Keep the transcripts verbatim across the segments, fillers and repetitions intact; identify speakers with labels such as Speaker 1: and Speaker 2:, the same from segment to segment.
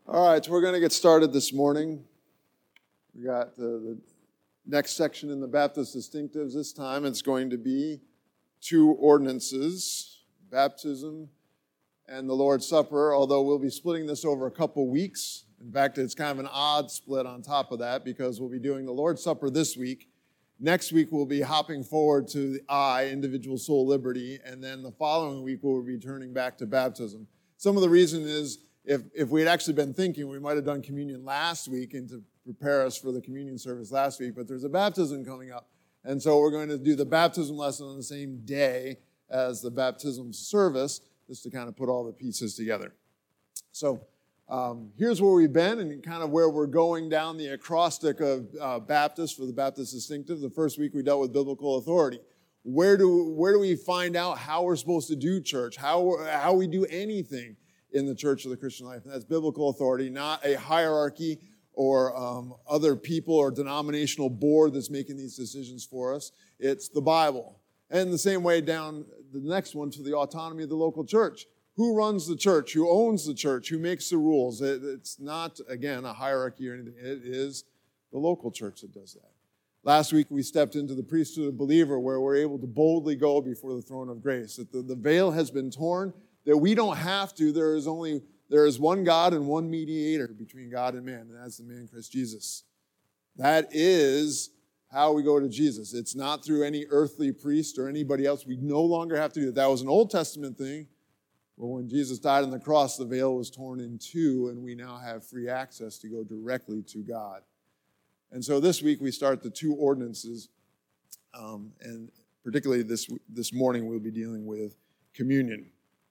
Speaker 1: All right, so we're going to get started this morning. We got the, the next section in the Baptist Distinctives. This time it's going to be two ordinances, baptism and the Lord's Supper, although we'll be splitting this over a couple weeks. In fact, it's kind of an odd split on top of that because we'll be doing the Lord's Supper this week. Next week, we'll be hopping forward to the I, individual soul liberty, and then the following week, we'll be turning back to baptism. Some of the reason is if, if we had actually been thinking, we might have done communion last week and to prepare us for the communion service last week, but there's a baptism coming up. And so we're going to do the baptism lesson on the same day as the baptism service, just to kind of put all the pieces together. So um, here's where we've been and kind of where we're going down the acrostic of uh, Baptist for the Baptist Distinctive. The first week we dealt with biblical authority. Where do, where do we find out how we're supposed to do church, how, how we do anything in the church of the Christian life? And that's biblical authority, not a hierarchy or um, other people or denominational board that's making these decisions for us. It's the Bible. And the same way down the next one to the autonomy of the local church. Who runs the church? Who owns the church? Who makes the rules? It, it's not, again, a hierarchy or anything. It is the local church that does that. Last week we stepped into the priesthood of believer where we're able to boldly go before the throne of grace. That the, the veil has been torn, that we don't have to. There is only, there is one God and one mediator between God and man, and that's the man Christ Jesus. That is how we go to Jesus. It's not through any earthly priest or anybody else. We no longer have to do that. That was an Old Testament thing. Well, when Jesus died on the cross, the veil was torn in two, and we now have free access to go directly to God. And so this week we start the two ordinances, um, and particularly this, this morning we'll be dealing with communion.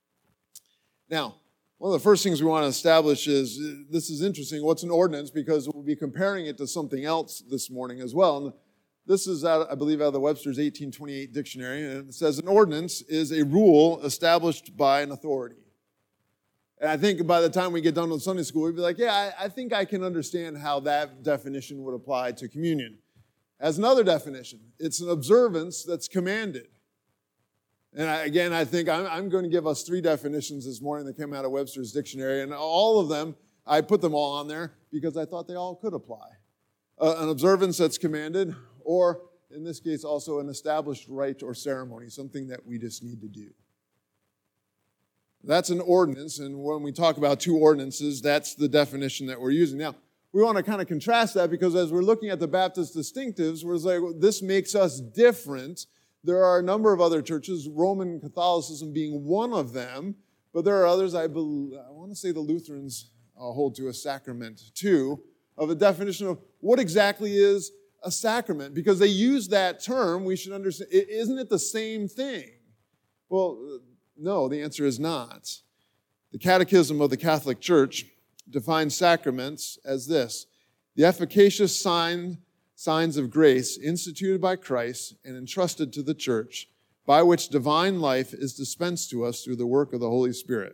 Speaker 1: Now, one of the first things we want to establish is, this is interesting, what's an ordinance? Because we'll be comparing it to something else this morning as well. And this is, out, I believe, out of the Webster's eighteen twenty-eight dictionary, and it says an ordinance is a rule established by an authority. And I think by the time we get done with Sunday school, we'd be like, yeah, I, I think I can understand how that definition would apply to communion. As another definition, it's an observance that's commanded. And I, again, I think I'm, I'm going to give us three definitions this morning that came out of Webster's dictionary, and all of them, I put them all on there because I thought they all could apply. Uh, an observance that's commanded, or in this case also an established rite or ceremony, something that we just need to do. That's an ordinance, and when we talk about two ordinances, that's the definition that we're using. Now, we want to kind of contrast that because as we're looking at the Baptist distinctives, we're like, well, this makes us different. There are a number of other churches, Roman Catholicism being one of them, but there are others, I, believe, I want to say the Lutherans uh, hold to a sacrament too, of a definition of what exactly is a sacrament. Because they use that term, we should understand, isn't it the same thing? Well, no, the answer is not. The Catechism of the Catholic Church defines sacraments as this: the efficacious sign, signs of grace instituted by Christ and entrusted to the church, by which divine life is dispensed to us through the work of the Holy Spirit.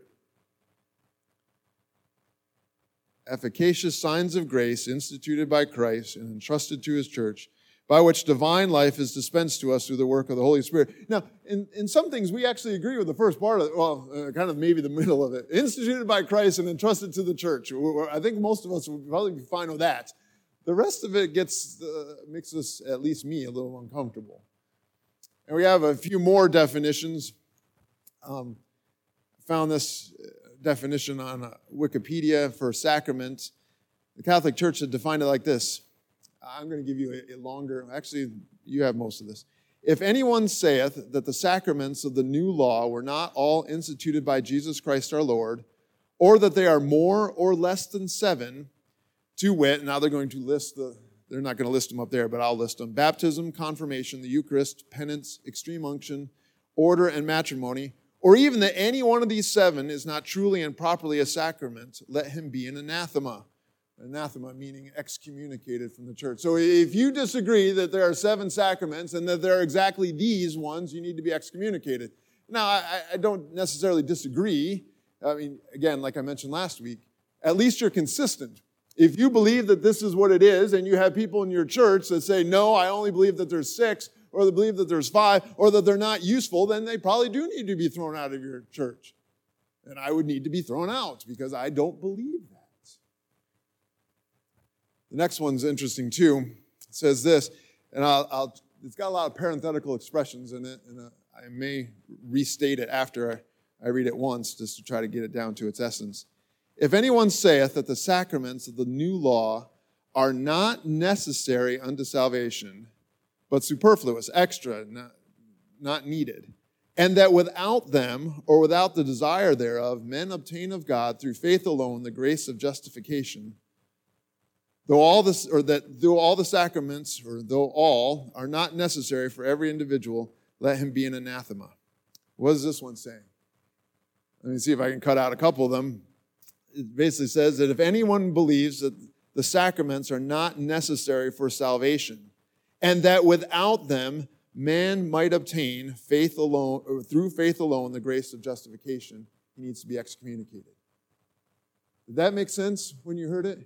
Speaker 1: Efficacious signs of grace instituted by Christ and entrusted to his church, by which divine life is dispensed to us through the work of the Holy Spirit. Now, in, in some things, we actually agree with the first part of it, well, uh, kind of maybe the middle of it. Instituted by Christ and entrusted to the church. I think most of us would probably be fine with that. The rest of it gets uh, makes us, at least me, a little uncomfortable. And we have a few more definitions. Um, I found this definition on uh, Wikipedia for sacrament. The Catholic Church had defined it like this. I'm going to give you a, a longer, actually, you have most of this. If anyone saith that the sacraments of the new law were not all instituted by Jesus Christ our Lord, or that they are more or less than seven, to wit, now they're going to list the, they're not going to list them up there, but I'll list them. Baptism, confirmation, the Eucharist, penance, extreme unction, order, and matrimony, or even that any one of these seven is not truly and properly a sacrament, let him be an anathema. Anathema meaning excommunicated from the church. So if you disagree that there are seven sacraments and that there are exactly these ones, you need to be excommunicated. Now, I, I don't necessarily disagree. I mean, again, like I mentioned last week, at least you're consistent. If you believe that this is what it is and you have people in your church that say, no, I only believe that there's six, or they believe that there's five, or that they're not useful, then they probably do need to be thrown out of your church. And I would need to be thrown out because I don't believe that. The next one's interesting too. It says this, and I'll, I'll it's got a lot of parenthetical expressions in it, and uh, I may restate it after I, I read it once just to try to get it down to its essence. If anyone saith that the sacraments of the new law are not necessary unto salvation, but superfluous, extra, not, not needed, and that without them, or without the desire thereof, men obtain of God through faith alone the grace of justification, though all this, or that though all the sacraments, or though all are not necessary for every individual, let him be an anathema. What is this one saying? Let me see if I can cut out a couple of them. It basically says that if anyone believes that the sacraments are not necessary for salvation, and that without them man might obtain faith alone, or through faith alone, the grace of justification, he needs to be excommunicated. Did that make sense when you heard it?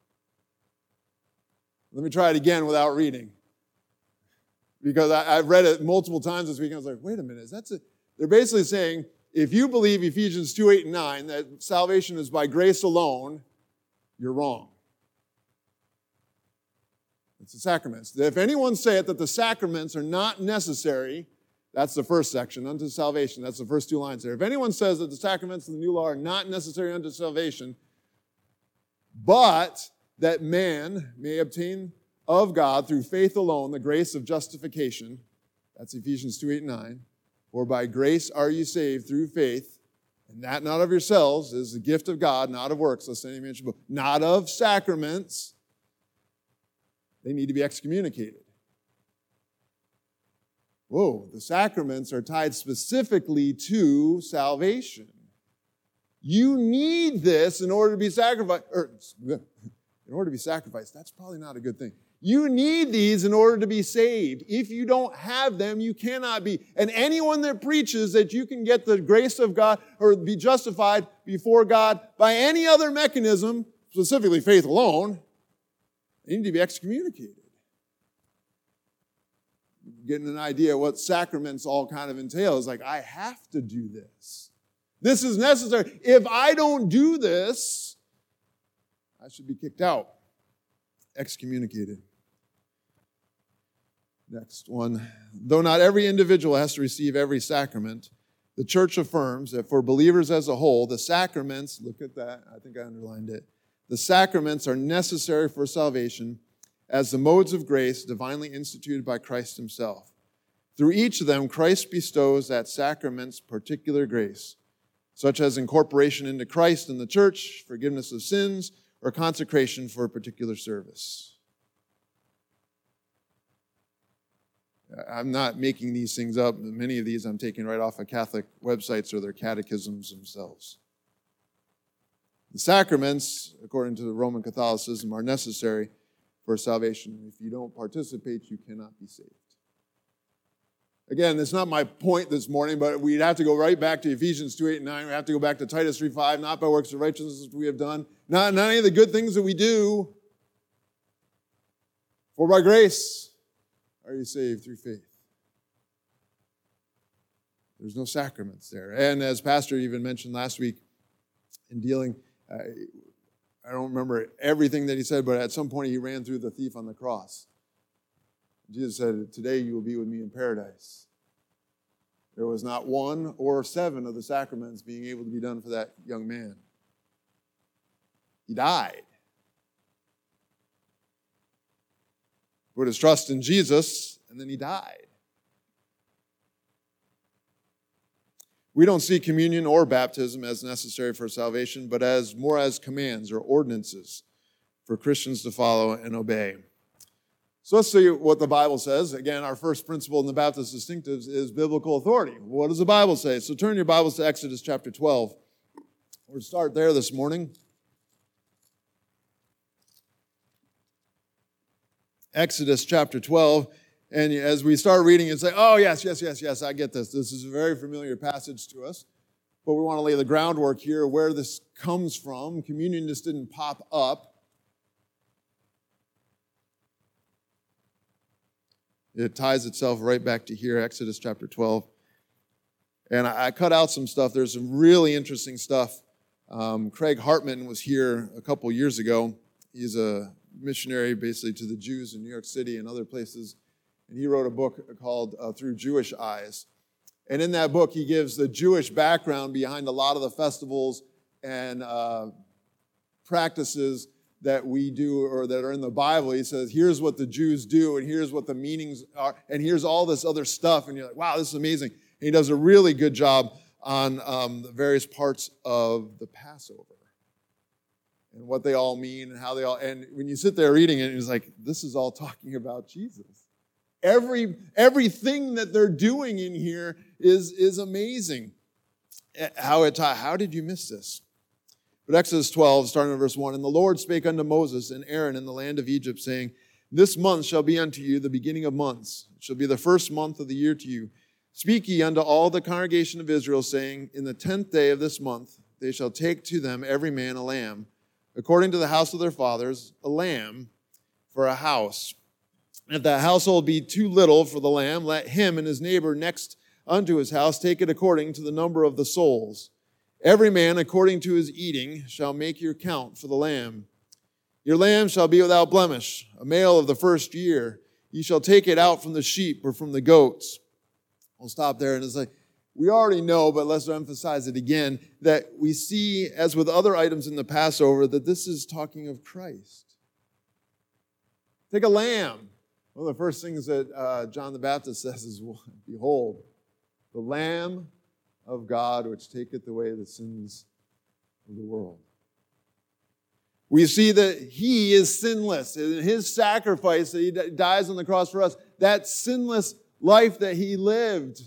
Speaker 1: Let me try it again without reading. Because I, I've read it multiple times this week, and I was like, wait a minute, is that a... They're basically saying, if you believe Ephesians two, eight, and nine, that salvation is by grace alone, you're wrong. It's the sacraments. If anyone saith that the sacraments are not necessary, that's the first section, unto salvation. That's the first two lines there. If anyone says that the sacraments of the new law are not necessary unto salvation, but that man may obtain of God through faith alone the grace of justification, that's Ephesians two, eight, and nine, for by grace are you saved through faith, and that not of yourselves is the gift of God, not of works, lest any man should boast, not of sacraments, they need to be excommunicated. Whoa, the sacraments are tied specifically to salvation. You need this in order to be sacrificed, or in order to be sacrificed. That's probably not a good thing. You need these in order to be saved. If you don't have them, you cannot be. And anyone that preaches that you can get the grace of God or be justified before God by any other mechanism, specifically faith alone, they need to be excommunicated. Getting an idea of what sacraments all kind of entail is like, I have to do this. This is necessary. If I don't do this, I should be kicked out, excommunicated. Next one. Though not every individual has to receive every sacrament, the church affirms that for believers as a whole, the sacraments, look at that, I think I underlined it, the sacraments are necessary for salvation as the modes of grace divinely instituted by Christ himself. Through each of them, Christ bestows that sacrament's particular grace, such as incorporation into Christ in the church, forgiveness of sins, or consecration for a particular service. I'm not making these things up. Many of these I'm taking right off of Catholic websites or their catechisms themselves. The sacraments, according to the Roman Catholicism, are necessary for salvation. If you don't participate, you cannot be saved. Again, it's not my point this morning, but we'd have to go right back to Ephesians two, eight, and nine. We have to go back to Titus three, five, not by works of righteousness we have done, not, not any of the good things that we do. For by grace are you saved through faith. There's no sacraments there. And as Pastor even mentioned last week in dealing, uh, I don't remember everything that he said, but at some point he ran through the thief on the cross. Jesus said, today you will be with me in paradise. There was not one or seven of the sacraments being able to be done for that young man. He died. Put his trust in Jesus, and then he died. We don't see communion or baptism as necessary for salvation, but as more as commands or ordinances for Christians to follow and obey. So let's see what the Bible says. Again, our first principle in the Baptist Distinctives is biblical authority. What does the Bible say? So turn your Bibles to Exodus chapter twelve. We'll start there this morning. Exodus chapter twelve. And as we start reading, you say, oh, yes, yes, yes, yes, I get this. This is a very familiar passage to us. But we want to lay the groundwork here where this comes from. Communion just didn't pop up. It ties itself right back to here, Exodus chapter twelve. And I, I cut out some stuff. There's some really interesting stuff. Um, Craig Hartman was here a couple years ago. He's a missionary basically to the Jews in New York City and other places. And he wrote a book called uh, Through Jewish Eyes. And in that book, he gives the Jewish background behind a lot of the festivals and uh, practices that we do or that are in the Bible. He says, here's what the Jews do, and here's what the meanings are, and here's all this other stuff. And you're like, wow, this is amazing. And he does a really good job on um, the various parts of the Passover and what they all mean and how they all, and when you sit there reading it, it's like, this is all talking about Jesus. Every, everything that they're doing in here is, is amazing. How it taught, how did you miss this? But Exodus twelve, starting in verse one, and the Lord spake unto Moses and Aaron in the land of Egypt, saying, this month shall be unto you the beginning of months. It shall be the first month of the year to you. Speak ye unto all the congregation of Israel, saying, in the tenth day of this month they shall take to them every man a lamb, according to the house of their fathers, a lamb for a house. If that household be too little for the lamb, let him and his neighbor next unto his house take it according to the number of the souls. Every man according to his eating shall make your count for the lamb. Your lamb shall be without blemish, a male of the first year. You shall take it out from the sheep or from the goats. We'll stop there, and it's like, we already know, but let's emphasize it again, that we see, as with other items in the Passover, that this is talking of Christ. Take a lamb. One of the first things that uh, John the Baptist says is, behold, the Lamb of God, which taketh away the sins of the world. We see that he is sinless. In his sacrifice that he dies on the cross for us, that sinless life that he lived,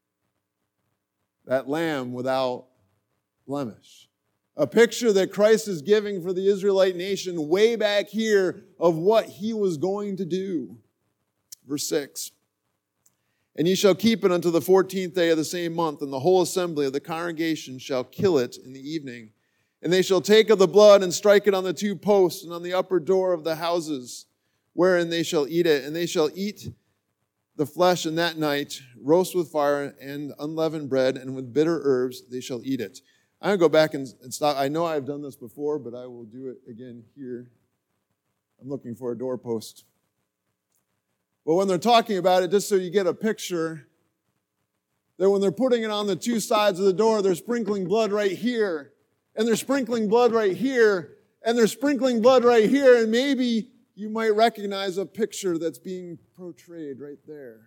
Speaker 1: that lamb without blemish. A picture that Christ is giving for the Israelite nation way back here of what he was going to do. Verse six. And ye shall keep it unto the fourteenth day of the same month, and the whole assembly of the congregation shall kill it in the evening. And they shall take of the blood and strike it on the two posts and on the upper door of the houses, wherein they shall eat it. And they shall eat the flesh in that night, roast with fire and unleavened bread, and with bitter herbs they shall eat it. I'm going to go back and, and stop. I know I've done this before, but I will do it again here. I'm looking for a doorpost. But when they're talking about it, just so you get a picture, that when they're putting it on the two sides of the door, they're sprinkling blood right here, and they're sprinkling blood right here, and they're sprinkling blood right here, and maybe you might recognize a picture that's being portrayed right there.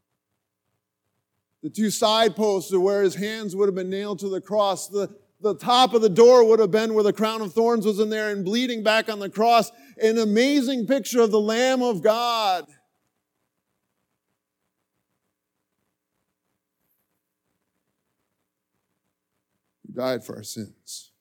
Speaker 1: The two side posts are where his hands would have been nailed to the cross. The, the top of the door would have been where the crown of thorns was in there and bleeding back on the cross. An amazing picture of the Lamb of God. Who died for our sins.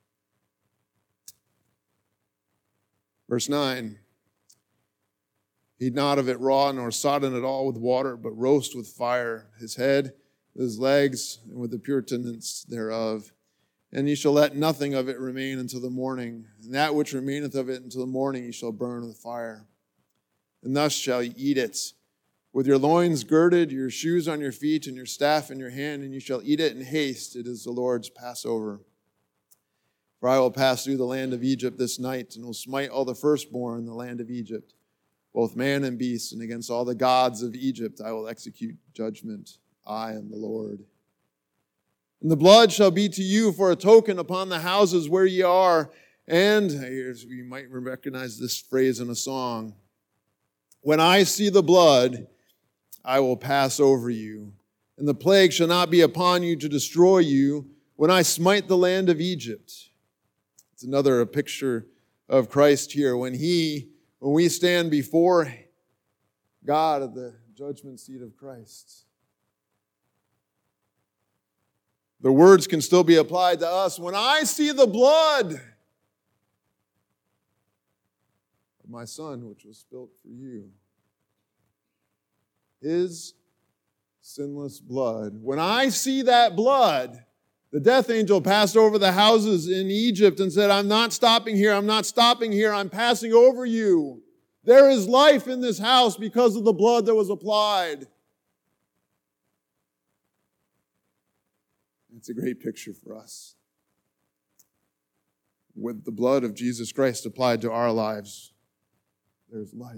Speaker 1: Verse nine. Eat not of it raw, nor sodden it all with water, but roast with fire his head, his legs, and with the pure tendons thereof. And ye shall let nothing of it remain until the morning. And that which remaineth of it until the morning ye shall burn with fire. And thus shall ye eat it, with your loins girded, your shoes on your feet, and your staff in your hand, and you shall eat it in haste. It is the Lord's Passover. For I will pass through the land of Egypt this night, and will smite all the firstborn in the land of Egypt, both man and beast, and against all the gods of Egypt I will execute judgment. I am the Lord. And the blood shall be to you for a token upon the houses where ye are. And here's, you might recognize this phrase in a song. When I see the blood, I will pass over you, and the plague shall not be upon you to destroy you when I smite the land of Egypt. It's another picture of Christ here. When he When we stand before God at the judgment seat of Christ, the words can still be applied to us. When I see the blood of my Son, which was spilt for you, his sinless blood. When I see that blood, the death angel passed over the houses in Egypt and said, I'm not stopping here, I'm not stopping here, I'm passing over you. There is life in this house because of the blood that was applied. It's a great picture for us. With the blood of Jesus Christ applied to our lives, there's life.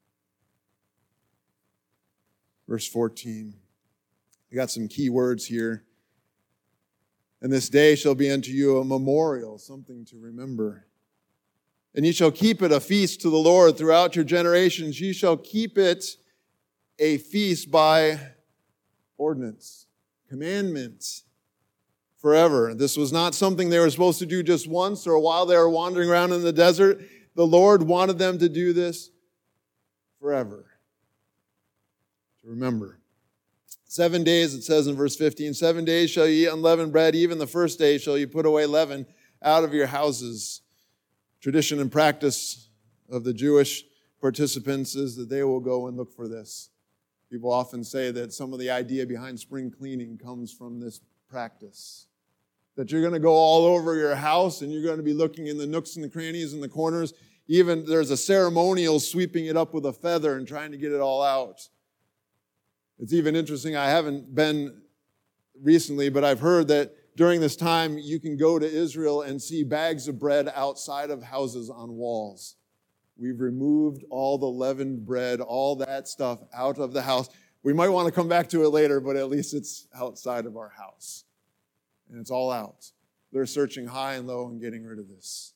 Speaker 1: Verse fourteen. I got some key words here. And this day shall be unto you a memorial, something to remember. And ye shall keep it a feast to the Lord throughout your generations. Ye shall keep it a feast by ordinance, commandment, forever. This was not something they were supposed to do just once or while they were wandering around in the desert. The Lord wanted them to do this forever. To remember. Seven days, it says in verse fifteen, seven days shall ye eat unleavened bread, even the first day shall you put away leaven out of your houses. Tradition and practice of the Jewish participants is that they will go and look for this. People often say that some of the idea behind spring cleaning comes from this practice. That you're going to go all over your house and you're going to be looking in the nooks and the crannies and the corners. Even there's a ceremonial sweeping it up with a feather and trying to get it all out. It's even interesting, I haven't been recently, but I've heard that during this time you can go to Israel and see bags of bread outside of houses on walls. We've removed all the leavened bread, all that stuff out of the house. We might want to come back to it later, but at least it's outside of our house. And it's all out. They're searching high and low and getting rid of this.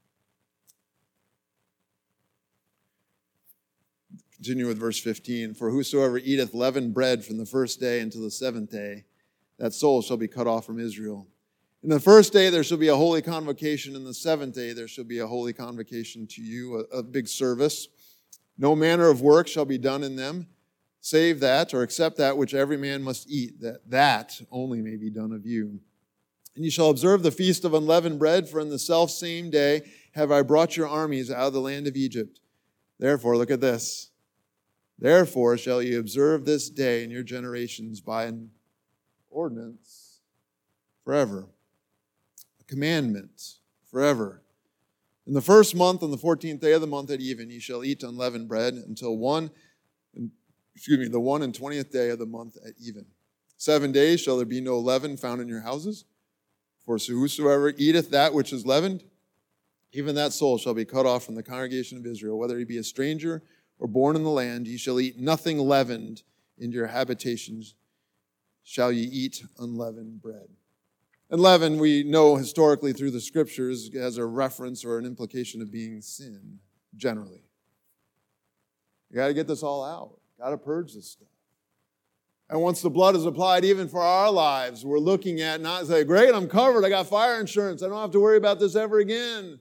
Speaker 1: Continue with verse fifteen. For whosoever eateth leavened bread from the first day until the seventh day, that soul shall be cut off from Israel. In the first day there shall be a holy convocation. In the seventh day there shall be a holy convocation to you, a, a big service. No manner of work shall be done in them, save that, or except that which every man must eat, that that only may be done of you. And ye shall observe the feast of unleavened bread, for in the selfsame day have I brought your armies out of the land of Egypt. Therefore, look at this. Therefore shall ye observe this day in your generations by an ordinance forever, a commandment forever. In the first month, on the fourteenth day of the month at even, ye shall eat unleavened bread until one, excuse me, the one and twentieth day of the month at even. Seven days shall there be no leaven found in your houses. For whosoever eateth that which is leavened, even that soul shall be cut off from the congregation of Israel, whether he be a stranger or born in the land. Ye shall eat nothing leavened in your habitations. Shall ye eat unleavened bread. And leaven, we know historically through the scriptures, as a reference or an implication of being sin, generally. You got to get this all out. Got to purge this stuff. And once the blood is applied, even for our lives, we're looking at not say, great, I'm covered. I got fire insurance. I don't have to worry about this ever again.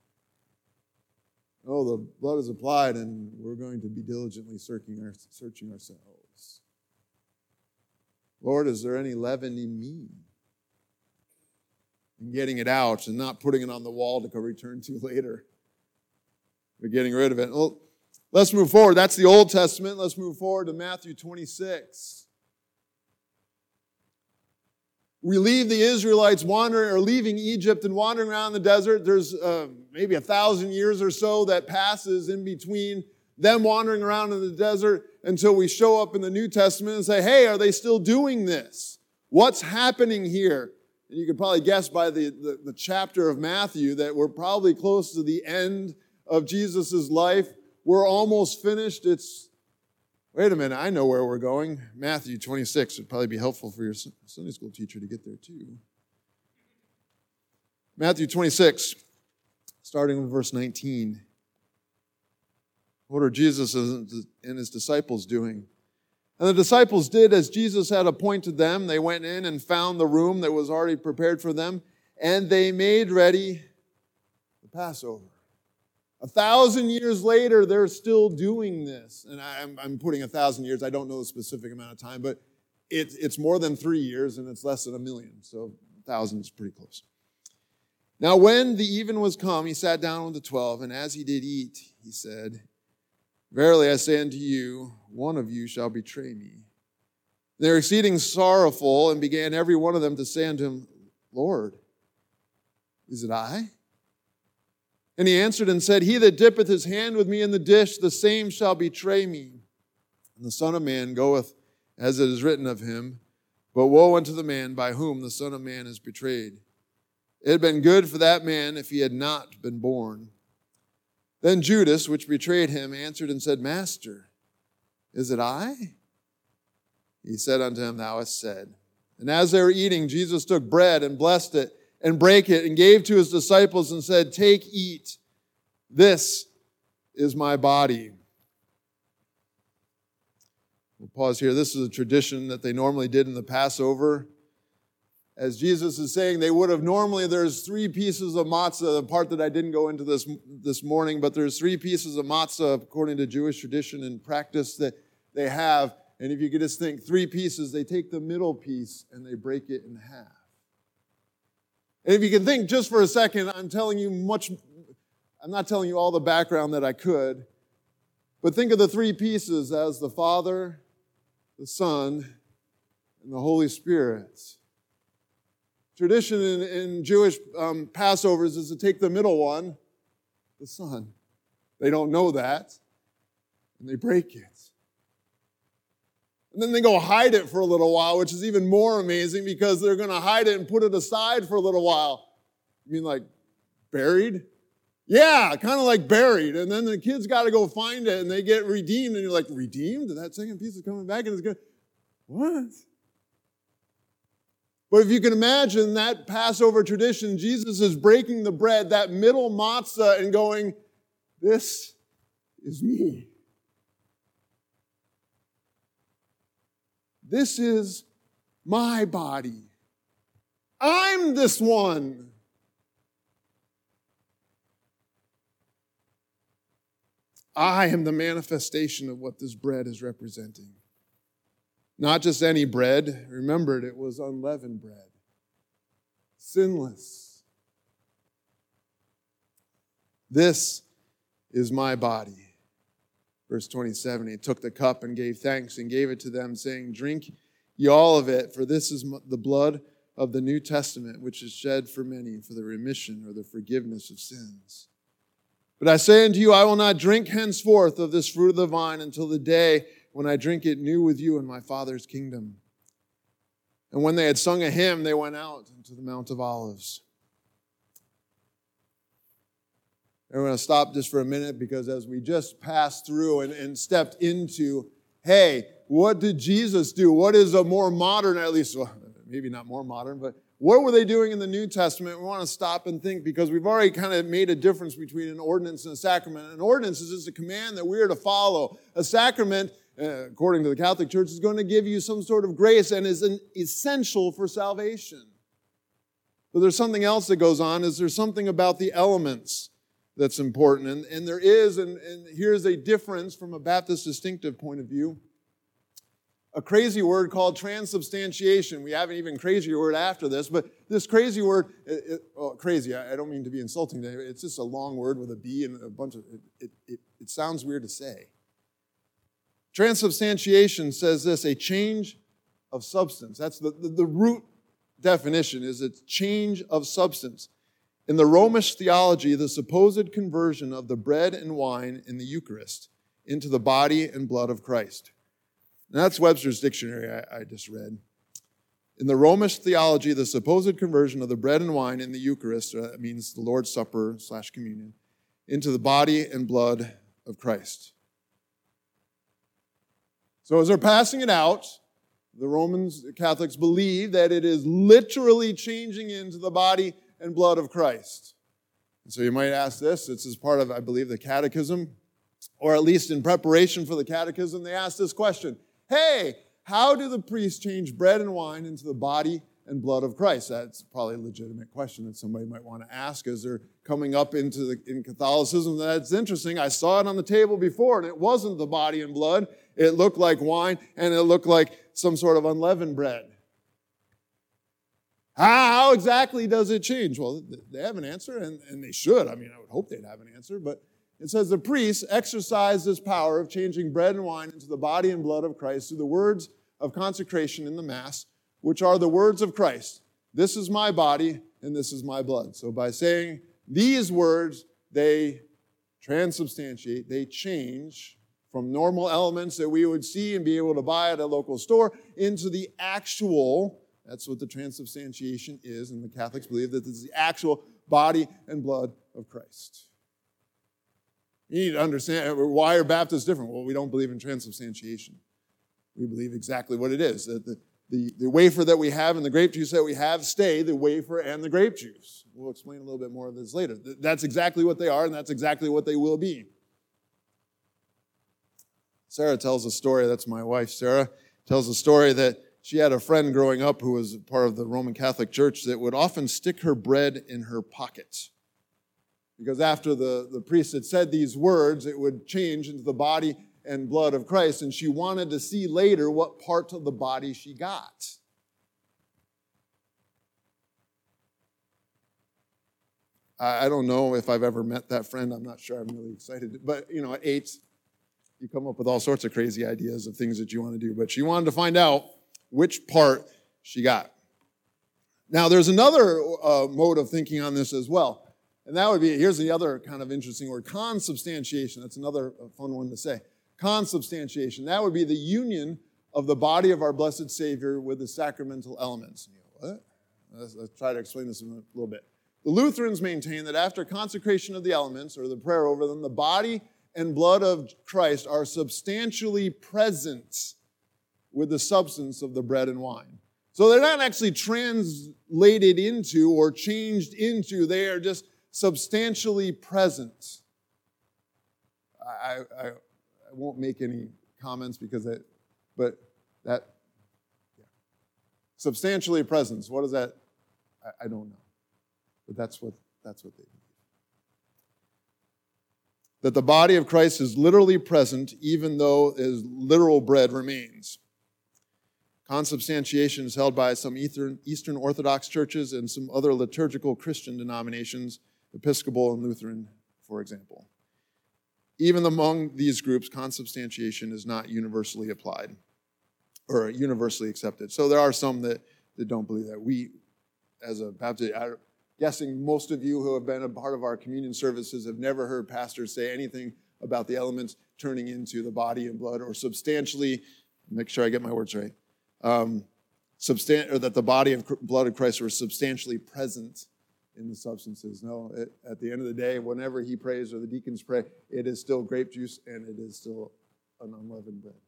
Speaker 1: No, the blood is applied, and we're going to be diligently searching, our, searching ourselves. Lord, is there any leaven in me? And getting it out and not putting it on the wall to return to later. But getting rid of it. Well, let's move forward. That's the Old Testament. Let's move forward to Matthew twenty-six. We leave the Israelites wandering or leaving Egypt and wandering around the desert. There's uh, maybe a thousand years or so that passes in between them wandering around in the desert until we show up in the New Testament and say, hey, are they still doing this? What's happening here? And you could probably guess by the, the, the chapter of Matthew that we're probably close to the end of Jesus' life. We're almost finished. It's, wait a minute, I know where we're going. Matthew twenty-six would probably be helpful for your Sunday school teacher to get there too. Matthew twenty-six, starting with verse nineteen. What are Jesus and his disciples doing? And the disciples did as Jesus had appointed them. They went in and found the room that was already prepared for them, and they made ready the Passover. A thousand years later, they're still doing this. And I'm, I'm putting a thousand years. I don't know the specific amount of time, but it, it's more than three years, and it's less than a million. So a thousand is pretty close. Now, when the even was come, he sat down with the twelve, and as he did eat, he said, verily I say unto you, one of you shall betray me. They were exceeding sorrowful, and began every one of them to say unto him, Lord, is it I? And he answered and said, he that dippeth his hand with me in the dish, the same shall betray me. And the Son of Man goeth as it is written of him, but woe unto the man by whom the Son of Man is betrayed. It had been good for that man if he had not been born. Then Judas, which betrayed him, answered and said, Master, is it I? He said unto him, Thou hast said. And as they were eating, Jesus took bread and blessed it and brake it and gave to his disciples and said, Take, eat. This is my body. We'll pause here. This is a tradition that they normally did in the Passover. As Jesus is saying, they would have normally, there's three pieces of matzah, the part that I didn't go into this, this morning, but there's three pieces of matzah according to Jewish tradition and practice that they have. And if you could just think, three pieces, they take the middle piece and they break it in half. And if you can think just for a second, I'm telling you much, I'm not telling you all the background that I could, but think of the three pieces as the Father, the Son, and the Holy Spirit. Tradition in, in Jewish um, Passovers is to take the middle one, the Son. They don't know that, and they break it. And then they go hide it for a little while, which is even more amazing because they're going to hide it and put it aside for a little while. You mean like buried? Yeah, kind of like buried. And then the kids got to go find it and they get redeemed. And you're like, redeemed? That second piece is coming back and it's going to, what? But if you can imagine that Passover tradition, Jesus is breaking the bread, that middle matzah, and going, this is me. This is my body. I'm this one. I am the manifestation of what this bread is representing. Not just any bread. Remember, it was unleavened bread. Sinless. This is my body. Verse twenty-seven, he took the cup and gave thanks and gave it to them, saying, Drink ye all of it, for this is the blood of the New Testament, which is shed for many for the remission or the forgiveness of sins. But I say unto you, I will not drink henceforth of this fruit of the vine until the day when I drink it new with you in my Father's kingdom. And when they had sung a hymn, they went out into the Mount of Olives. And we're going to stop just for a minute because as we just passed through and, and stepped into, hey, what did Jesus do? What is a more modern, at least, well, maybe not more modern, but what were they doing in the New Testament? We want to stop and think because we've already kind of made a difference between an ordinance and a sacrament. An ordinance is just a command that we are to follow. A sacrament, uh, according to the Catholic Church, is going to give you some sort of grace and is an essential for salvation. But there's something else that goes on, is there's something about the elements that's important. And, and there is, and, and here's a difference from a Baptist distinctive point of view, a crazy word called transubstantiation. We have an even crazier word after this, but this crazy word, it, it, well, crazy, I, I don't mean to be insulting to you. It's just a long word with a B and a bunch of, it, it, it, it sounds weird to say. Transubstantiation says this, a change of substance. That's the, the, the root definition, is a change of substance. In the Romish theology, the supposed conversion of the bread and wine in the Eucharist into the body and blood of Christ. And that's Webster's dictionary I, I just read. In the Romish theology, the supposed conversion of the bread and wine in the Eucharist, uh, that means the Lord's Supper slash communion, into the body and blood of Christ. So as they're passing it out, the Romans, the Catholics believe that it is literally changing into the body and blood of Christ. And so you might ask this, this is part of, I believe, the catechism, or at least in preparation for the catechism, they ask this question, hey, how do the priests change bread and wine into the body and blood of Christ? That's probably a legitimate question that somebody might want to ask as they're coming up into the, in Catholicism. That's interesting. I saw it on the table before, and it wasn't the body and blood. It looked like wine, and it looked like some sort of unleavened bread. How exactly does it change? Well, they have an answer, and, and they should. I mean, I would hope they'd have an answer. But it says the priests exercise this power of changing bread and wine into the body and blood of Christ through the words of consecration in the Mass, which are the words of Christ. This is my body, and this is my blood. So by saying these words, they transubstantiate, they change from normal elements that we would see and be able to buy at a local store into the actual. That's what the transubstantiation is, and the Catholics believe that this is the actual body and blood of Christ. You need to understand, why are Baptists different? Well, we don't believe in transubstantiation. We believe exactly what it is, that the, the, the wafer that we have and the grape juice that we have stay the wafer and the grape juice. We'll explain a little bit more of this later. That's exactly what they are, and that's exactly what they will be. Sarah tells a story, that's my wife, Sarah, tells a story that she had a friend growing up who was part of the Roman Catholic Church that would often stick her bread in her pocket. Because after the, the priest had said these words, it would change into the body and blood of Christ, and she wanted to see later what part of the body she got. I, I don't know if I've ever met that friend. I'm not sure. I'm really excited. But, you know, at eight, you come up with all sorts of crazy ideas of things that you want to do. But she wanted to find out which part she got. Now, there's another uh, mode of thinking on this as well. And that would be, here's the other kind of interesting word, consubstantiation. That's another fun one to say. Consubstantiation. That would be the union of the body of our blessed Savior with the sacramental elements. You know, what? Let's, let's try to explain this in a little bit. The Lutherans maintain that after consecration of the elements, or the prayer over them, the body and blood of Christ are substantially present with the substance of the bread and wine. So they're not actually translated into or changed into, they are just substantially present. I, I, I won't make any comments because that, but that, yeah. Substantially present, what is that? I, I don't know. But that's what, that's what they believe. That the body of Christ is literally present even though his literal bread remains. Consubstantiation is held by some Eastern Orthodox churches and some other liturgical Christian denominations, Episcopal and Lutheran, for example. Even among these groups, consubstantiation is not universally applied or universally accepted. So there are some that, that don't believe that. We, as a Baptist, I'm guessing most of you who have been a part of our communion services have never heard pastors say anything about the elements turning into the body and blood or substantially, make sure I get my words right, um, substan- or that the body and blood of Christ were substantially present in the substances. No, it, at the end of the day, whenever he prays or the deacons pray, it is still grape juice and it is still an unleavened bread.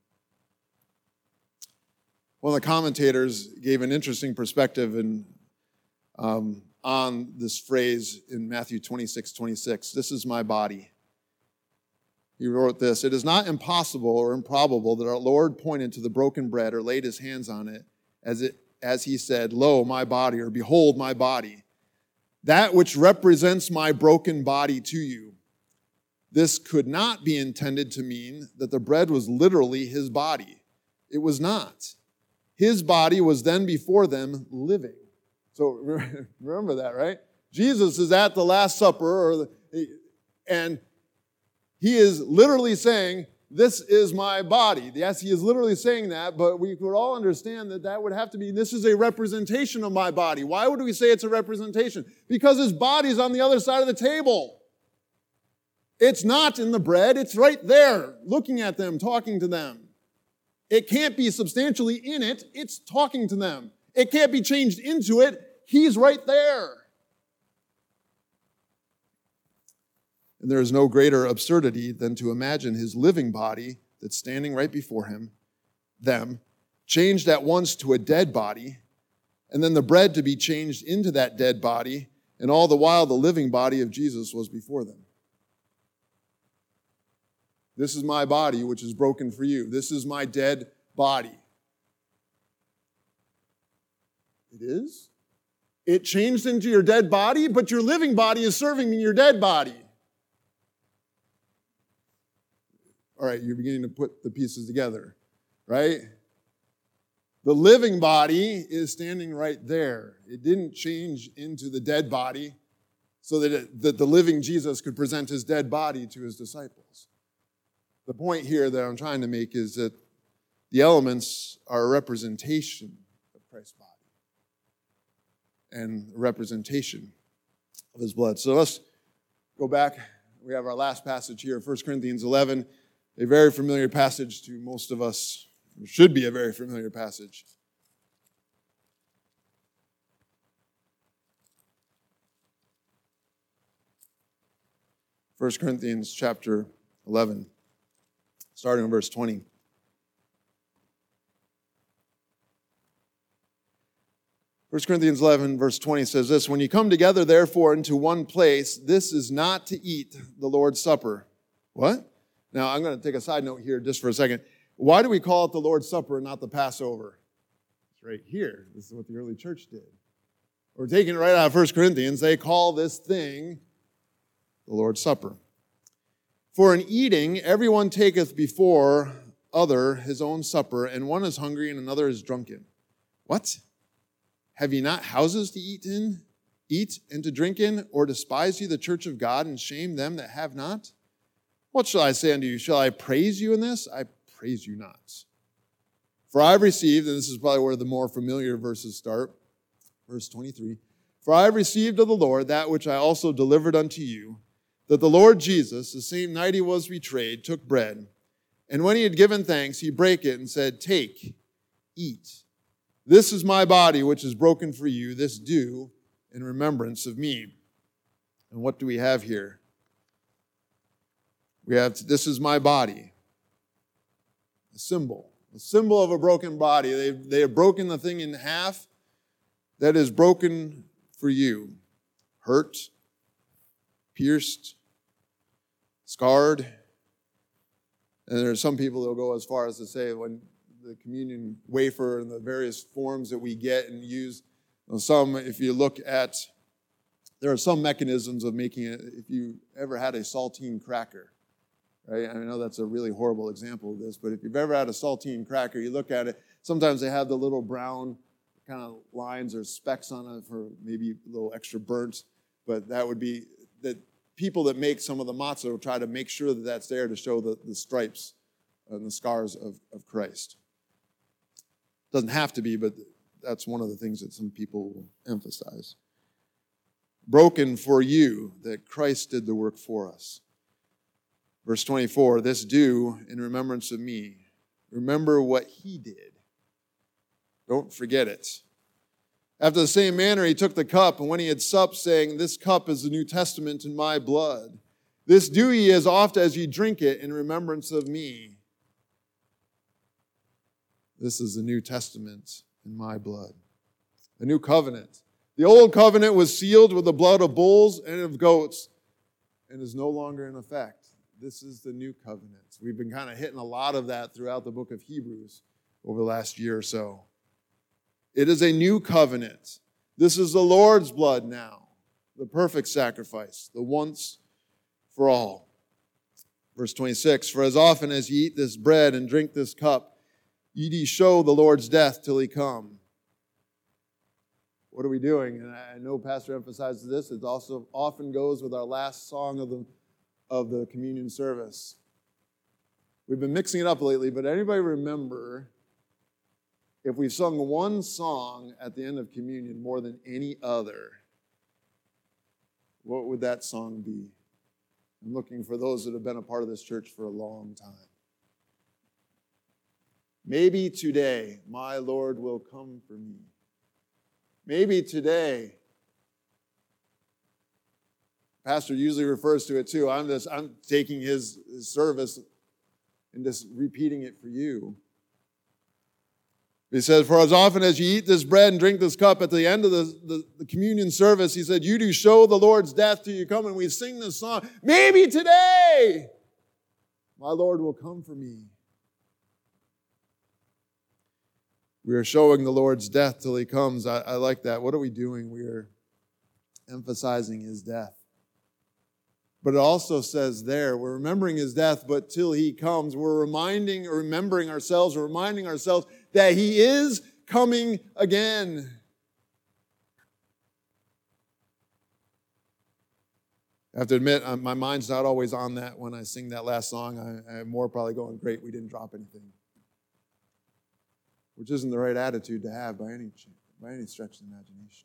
Speaker 1: One of the commentators gave an interesting perspective in, um, on this phrase in Matthew twenty-six twenty-six. This is my body. He wrote this, "It is not impossible or improbable that our Lord pointed to the broken bread or laid his hands on it as, it, as he said, 'Lo, my body,' or 'Behold, my body.' That which represents my broken body to you." This could not be intended to mean that the bread was literally his body. It was not. His body was then before them living. So remember that, right? Jesus is at the Last Supper, or the, and he is literally saying, "This is my body." Yes, he is literally saying that, but we could all understand that that would have to be, this is a representation of my body. Why would we say it's a representation? Because his body is on the other side of the table. It's not in the bread. It's right there, looking at them, talking to them. It can't be substantially in it. It's talking to them. It can't be changed into it. He's right there. And there is no greater absurdity than to imagine his living body that's standing right before him, them, changed at once to a dead body, and then the bread to be changed into that dead body, and all the while the living body of Jesus was before them. This is my body, which is broken for you. This is my dead body. It is? It changed into your dead body, but your living body is serving in your dead body. All right, you're beginning to put the pieces together, right? The living body is standing right there. It didn't change into the dead body so that, it, that the living Jesus could present his dead body to his disciples. The point here that I'm trying to make is that the elements are a representation of Christ's body and a representation of his blood. So let's go back. We have our last passage here, First Corinthians eleven, a very familiar passage to most of us. It should be a very familiar passage. First Corinthians chapter eleven, starting in verse twenty. First Corinthians eleven, verse twenty says this, "When you come together, therefore, into one place, this is not to eat the Lord's Supper." What? Now, I'm going to take a side note here just for a second. Why do we call it the Lord's Supper and not the Passover? It's right here. This is what the early church did. We're taking it right out of First Corinthians. They call this thing the Lord's Supper. "For in eating, everyone taketh before other his own supper, and one is hungry and another is drunken." What? "Have ye not houses to eat in, eat and to drink in, or despise ye the church of God, and shame them that have not? What shall I say unto you? Shall I praise you in this? I praise you not. For I have received," and this is probably where the more familiar verses start, verse twenty-three, "For I have received of the Lord that which I also delivered unto you, that the Lord Jesus, the same night he was betrayed, took bread, and when he had given thanks, he brake it and said, Take, eat. This is my body, which is broken for you. This do in remembrance of me." And what do we have here? We have, this is my body. A symbol. A symbol of a broken body. They, they have broken the thing in half that is broken for you. Hurt, pierced, scarred. And there are some people that will go as far as to say when the communion wafer and the various forms that we get and use, some, if you look at, there are some mechanisms of making it, if you ever had a saltine cracker, right? I know that's a really horrible example of this, but if you've ever had a saltine cracker, you look at it, sometimes they have the little brown kind of lines or specks on it for maybe a little extra burnt, but that would be, that people that make some of the matzah will try to make sure that that's there to show the, the stripes and the scars of, of Christ. Doesn't have to be, but that's one of the things that some people will emphasize. Broken for you, that Christ did the work for us. Verse twenty-four, "This do in remembrance of me." Remember what he did. Don't forget it. "After the same manner he took the cup, and when he had supped, saying, This cup is the New Testament in my blood. This do ye as oft as ye drink it in remembrance of me." This is the New Testament in my blood. The new covenant. The old covenant was sealed with the blood of bulls and of goats and is no longer in effect. This is the new covenant. We've been kind of hitting a lot of that throughout the book of Hebrews over the last year or so. It is a new covenant. This is the Lord's blood now, the perfect sacrifice, the once for all. Verse twenty-six, "For as often as ye eat this bread and drink this cup, ye do show the Lord's death till he come." What are we doing? And I know Pastor emphasizes this. It also often goes with our last song of the, of the communion service. We've been mixing it up lately, but anybody remember if we sung one song at the end of communion more than any other, what would that song be? I'm looking for those that have been a part of this church for a long time. Maybe today, my Lord will come for me. Maybe today. Pastor usually refers to it too. I'm just I'm taking his, his service and just repeating it for you. He says, "For as often as ye eat this bread and drink this cup," at the end of the, the, the communion service, he said, "You do show the Lord's death till you come." And we sing this song, maybe today, my Lord will come for me. We are showing the Lord's death till he comes. I, I like that. What are we doing? We are emphasizing his death. But it also says there, we're remembering his death, but till he comes, we're reminding or remembering ourselves, or reminding ourselves that he is coming again. I have to admit, my mind's not always on that when I sing that last song. I, I'm more probably going, great, we didn't drop anything. Which isn't the right attitude to have by any, by any stretch of the imagination.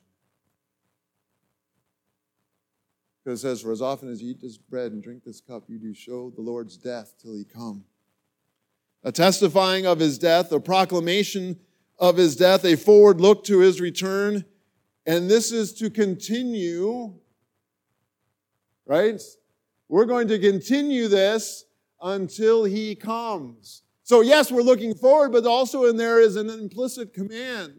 Speaker 1: Because it says, "For as often as you eat this bread and drink this cup, you do show the Lord's death till he come." A testifying of his death, a proclamation of his death, a forward look to his return. And this is to continue, right? We're going to continue this until He comes. So yes, we're looking forward, but also in there is an implicit command.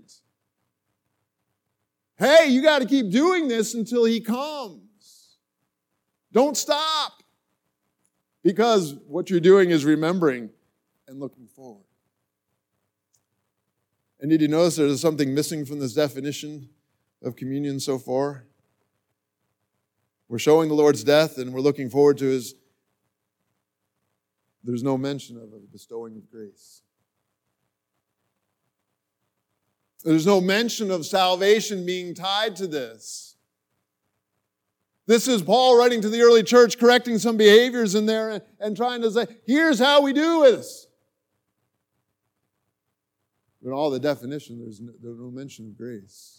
Speaker 1: Hey, you got to keep doing this until He comes. Don't stop. Because what you're doing is remembering and looking forward. And did you notice there's something missing from this definition of communion so far? We're showing the Lord's death and we're looking forward to His. There's no mention of a bestowing of grace. There's no mention of salvation being tied to this. This is Paul writing to the early church, correcting some behaviors in there and, and trying to say, here's how we do this. But in all the definition, there's no, there's no mention of grace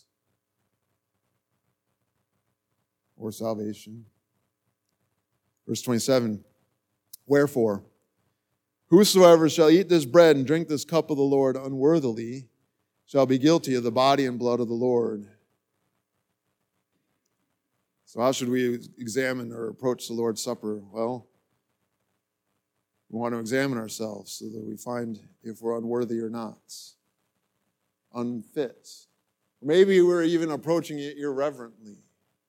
Speaker 1: or salvation. Verse twenty-seven, wherefore, whosoever shall eat this bread and drink this cup of the Lord unworthily shall be guilty of the body and blood of the Lord. So how should we examine or approach the Lord's Supper? Well, we want to examine ourselves so that we find if we're unworthy or not, unfit. Maybe we're even approaching it irreverently.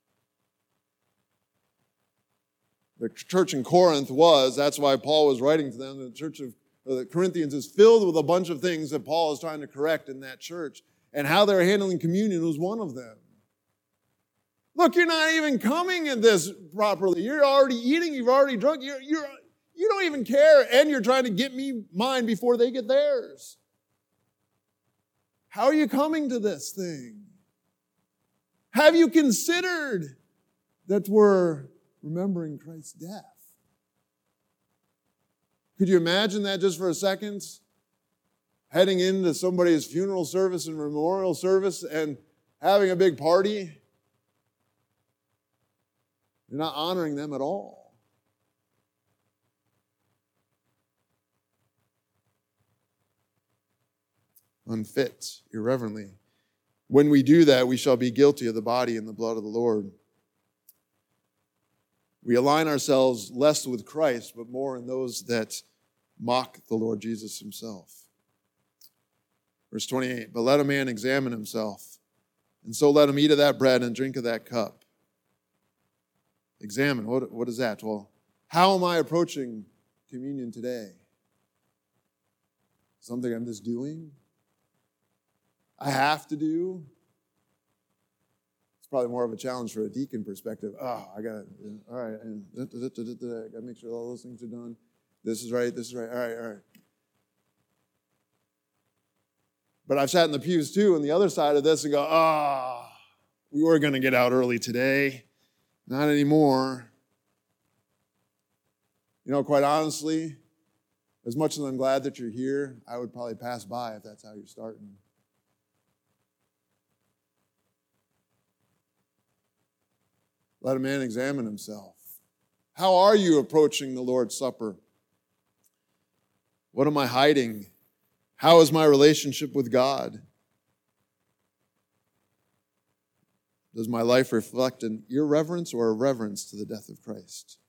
Speaker 1: The church in Corinth was, that's why Paul was writing to them, the church of the Corinthians is filled with a bunch of things that Paul is trying to correct in that church. And how they're handling communion was one of them. Look, you're not even coming at this properly. You're already eating, you've already drunk, you're, you're, you don't even care, and you're trying to get me mine before they get theirs. How are you coming to this thing? Have you considered that we're remembering Christ's death? Could you imagine that just for a second? Heading into somebody's funeral service and memorial service and having a big party? You're not honoring them at all. Unfit, irreverently. When we do that, we shall be guilty of the body and the blood of the Lord. We align ourselves less with Christ, but more in those that mock the Lord Jesus Himself. Verse twenty-eight, but let a man examine himself, and so let him eat of that bread and drink of that cup. Examine, what, what is that? Well, how am I approaching communion today? Something I'm just doing? I have to do? It's probably more of a challenge for a deacon perspective. Oh, I got to, all right, and I got to make sure all those things are done. This is right, this is right, all right, all right. But I've sat in the pews too, on the other side of this and go, ah, oh, we were going to get out early today. Not anymore. You know, quite honestly, as much as I'm glad that you're here, I would probably pass by if that's how you're starting. Let a man examine himself. How are you approaching the Lord's Supper? What am I hiding? How is my relationship with God? Does my life reflect an irreverence or a reverence to the death of Christ?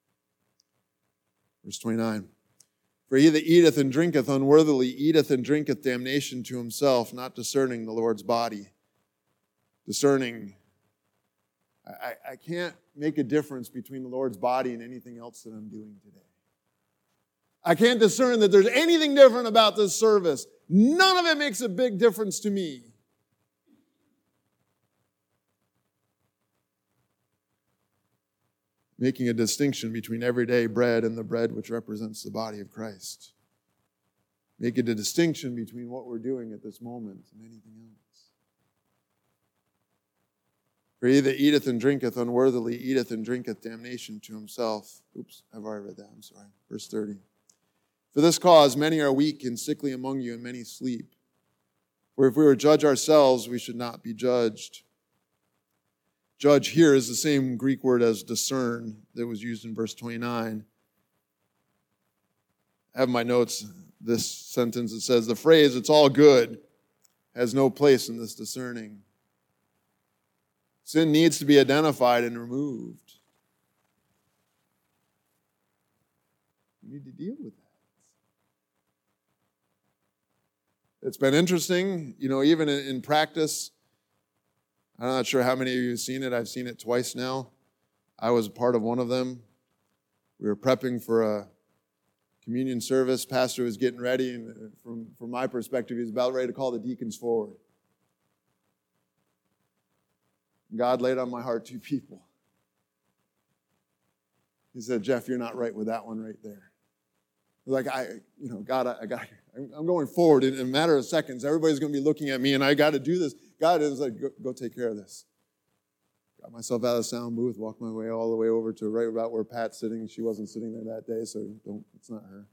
Speaker 1: Verse twenty-nine. For he that eateth and drinketh unworthily eateth and drinketh damnation to himself, not discerning the Lord's body. Discerning. I, I can't make a difference between the Lord's body and anything else that I'm doing today. I can't discern that there's anything different about this service. None of it makes a big difference to me. Making a distinction between everyday bread and the bread which represents the body of Christ. Making a distinction between what we're doing at this moment and anything else. For he that eateth and drinketh unworthily eateth and drinketh damnation to himself. Oops, I've already read that, I'm sorry. Verse thirty. For this cause many are weak and sickly among you, and many sleep. For if we were to judge ourselves, we should not be judged. Judge here is the same Greek word as discern that was used in verse twenty-nine. I have in my notes this sentence that says, the phrase, it's all good, has no place in this discerning. Sin needs to be identified and removed. We need to deal with that. It's been interesting, you know, even in, in practice. I'm not sure how many of you have seen it. I've seen it twice now. I was a part of one of them. We were prepping for a communion service. Pastor was getting ready, and from, from my perspective, he was about ready to call the deacons forward. God laid on my heart two people. He said, Jeff, you're not right with that one right there. Like, I, you know, God, I, I got, I'm going forward in, in a matter of seconds. Everybody's going to be looking at me, and I got to do this. God is like, go, go take care of this. Got myself out of the sound booth, walked my way all the way over to right about where Pat's sitting. She wasn't sitting there that day, so don't, it's not her.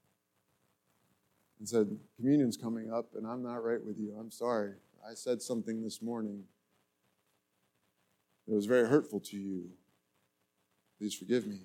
Speaker 1: And said, communion's coming up, and I'm not right with you. I'm sorry. I said something this morning that was very hurtful to you. Please forgive me.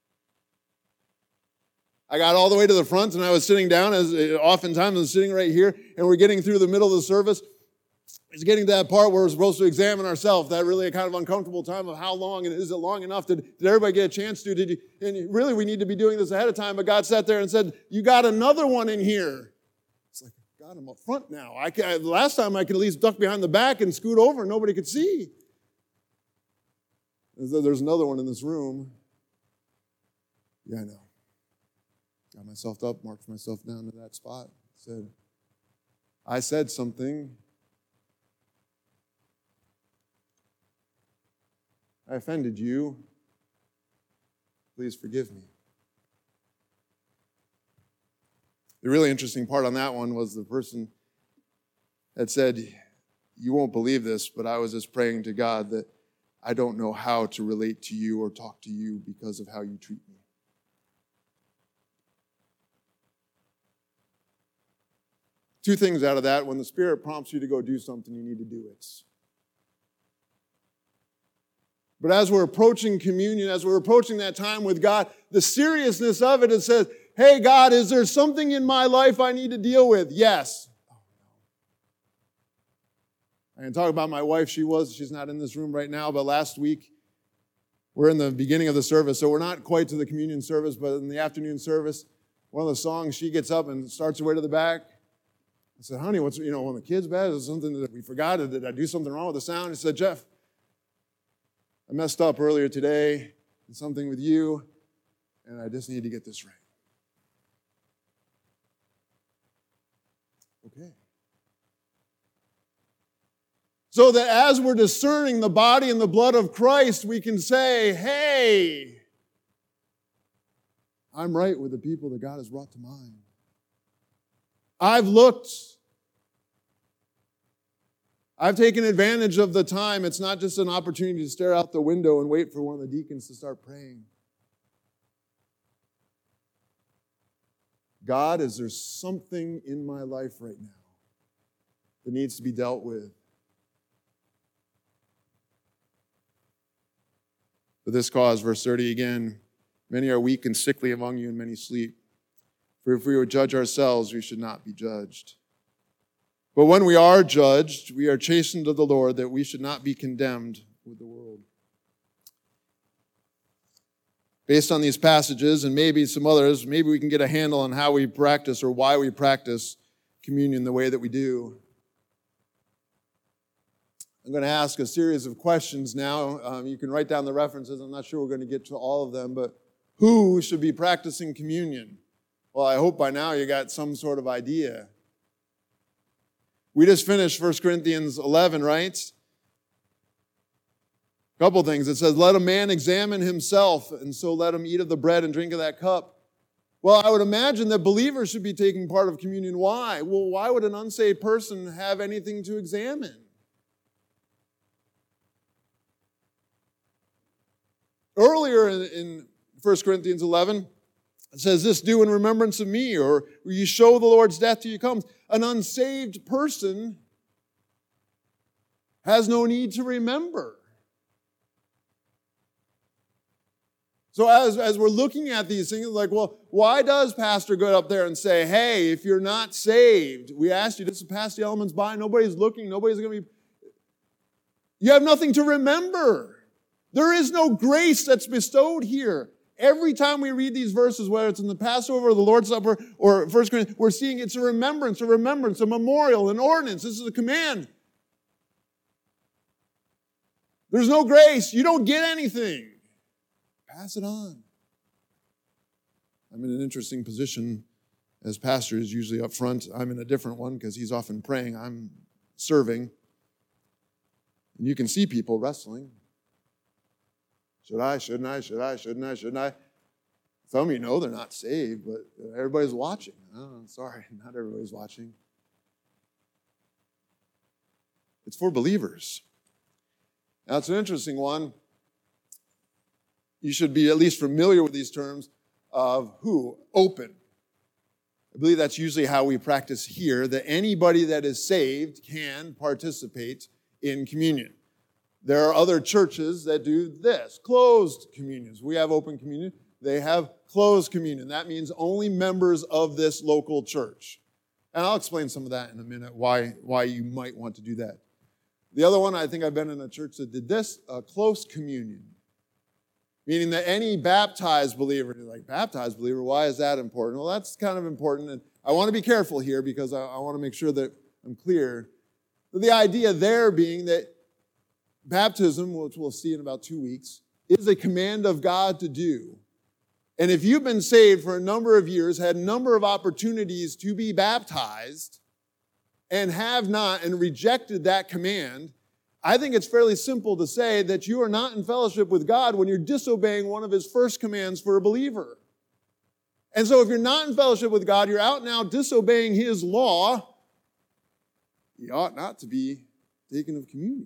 Speaker 1: I got all the way to the front, and I was sitting down, as oftentimes I'm sitting right here, and we're getting through the middle of the service. It's getting to that part where we're supposed to examine ourselves, that really kind of uncomfortable time of how long, and is it long enough? Did, did everybody get a chance to? Did you, and really, we need to be doing this ahead of time, but God sat there and said, you got another one in here. It's like, God, I'm up front now. I can, last time I could at least duck behind the back and scoot over, and nobody could see. And so there's another one in this room. Yeah, I know. Got myself up, marked myself down to that spot. Said, I said something. I offended you. Please forgive me. The really interesting part on that one was the person had said, you won't believe this, but I was just praying to God that I don't know how to relate to you or talk to you because of how you treat me. Two things out of that. When the Spirit prompts you to go do something, you need to do it. But as we're approaching communion, as we're approaching that time with God, the seriousness of it, it says, hey, God, is there something in my life I need to deal with? Yes. I can talk about my wife. She was, she's not in this room right now, but last week, we're in the beginning of the service, so we're not quite to the communion service, but in the afternoon service, one of the songs, she gets up and starts her way to the back. I said, honey, what's, you know, when the kid's bad, is something that we forgot? Did I do something wrong with the sound? She said, Jeff, I messed up earlier today, and something with you, and I just need to get this right. Okay. So that as we're discerning the body and the blood of Christ, we can say, hey, I'm right with the people that God has brought to mind. I've looked. I've taken advantage of the time. It's not just an opportunity to stare out the window and wait for one of the deacons to start praying. God, is there something in my life right now that needs to be dealt with? For this cause, verse thirty again, many are weak and sickly among you, and many sleep. For if we would judge ourselves, we should not be judged. But when we are judged, we are chastened of the Lord, that we should not be condemned with the world. Based on these passages, and maybe some others, maybe we can get a handle on how we practice or why we practice communion the way that we do. I'm going to ask a series of questions now. Um, you can write down the references. I'm not sure we're going to get to all of them, but who should be practicing communion? Well, I hope by now you got some sort of idea. We just finished First Corinthians eleven, right? A couple things. It says, let a man examine himself, and so let him eat of the bread and drink of that cup. Well, I would imagine that believers should be taking part of communion. Why? Well, why would an unsaved person have anything to examine? Earlier in, in First Corinthians eleven, it says this, do in remembrance of me, or you show the Lord's death till he comes. An unsaved person has no need to remember. So as, as we're looking at these things, like, well, why does Pastor go up there and say, hey, if you're not saved, we asked you just to pass the elements by, nobody's looking, nobody's going to be... You have nothing to remember. There is no grace that's bestowed here. Every time we read these verses, whether it's in the Passover or the Lord's Supper or First Corinthians, we're seeing it's a remembrance, a remembrance, a memorial, an ordinance. This is a command. There's no grace. You don't get anything. Pass it on. I'm in an interesting position as pastor is usually up front. I'm in a different one because he's often praying. I'm serving. And you can see people wrestling. Should I, shouldn't I, should I, shouldn't I, shouldn't I? Some of you know they're not saved, but everybody's watching. Oh, sorry, not everybody's watching. It's for believers. Now, it's an interesting one. You should be at least familiar with these terms of who? Open. I believe that's usually how we practice here, that anybody that is saved can participate in communion. There are other churches that do this, closed communions. We have open communion. They have closed communion. That means only members of this local church. And I'll explain some of that in a minute, why, why you might want to do that. The other one, I think I've been in a church that did this, a close communion. Meaning that any baptized believer, you're like, baptized believer, why is that important? Well, that's kind of important. And I want to be careful here because I, I want to make sure that I'm clear. But the idea there being that baptism, which we'll see in about two weeks, is a command of God to do. And if you've been saved for a number of years, had a number of opportunities to be baptized, and have not and rejected that command, I think it's fairly simple to say that you are not in fellowship with God when you're disobeying one of his first commands for a believer. And so if you're not in fellowship with God, you're out now disobeying his law, you ought not to be taken of communion.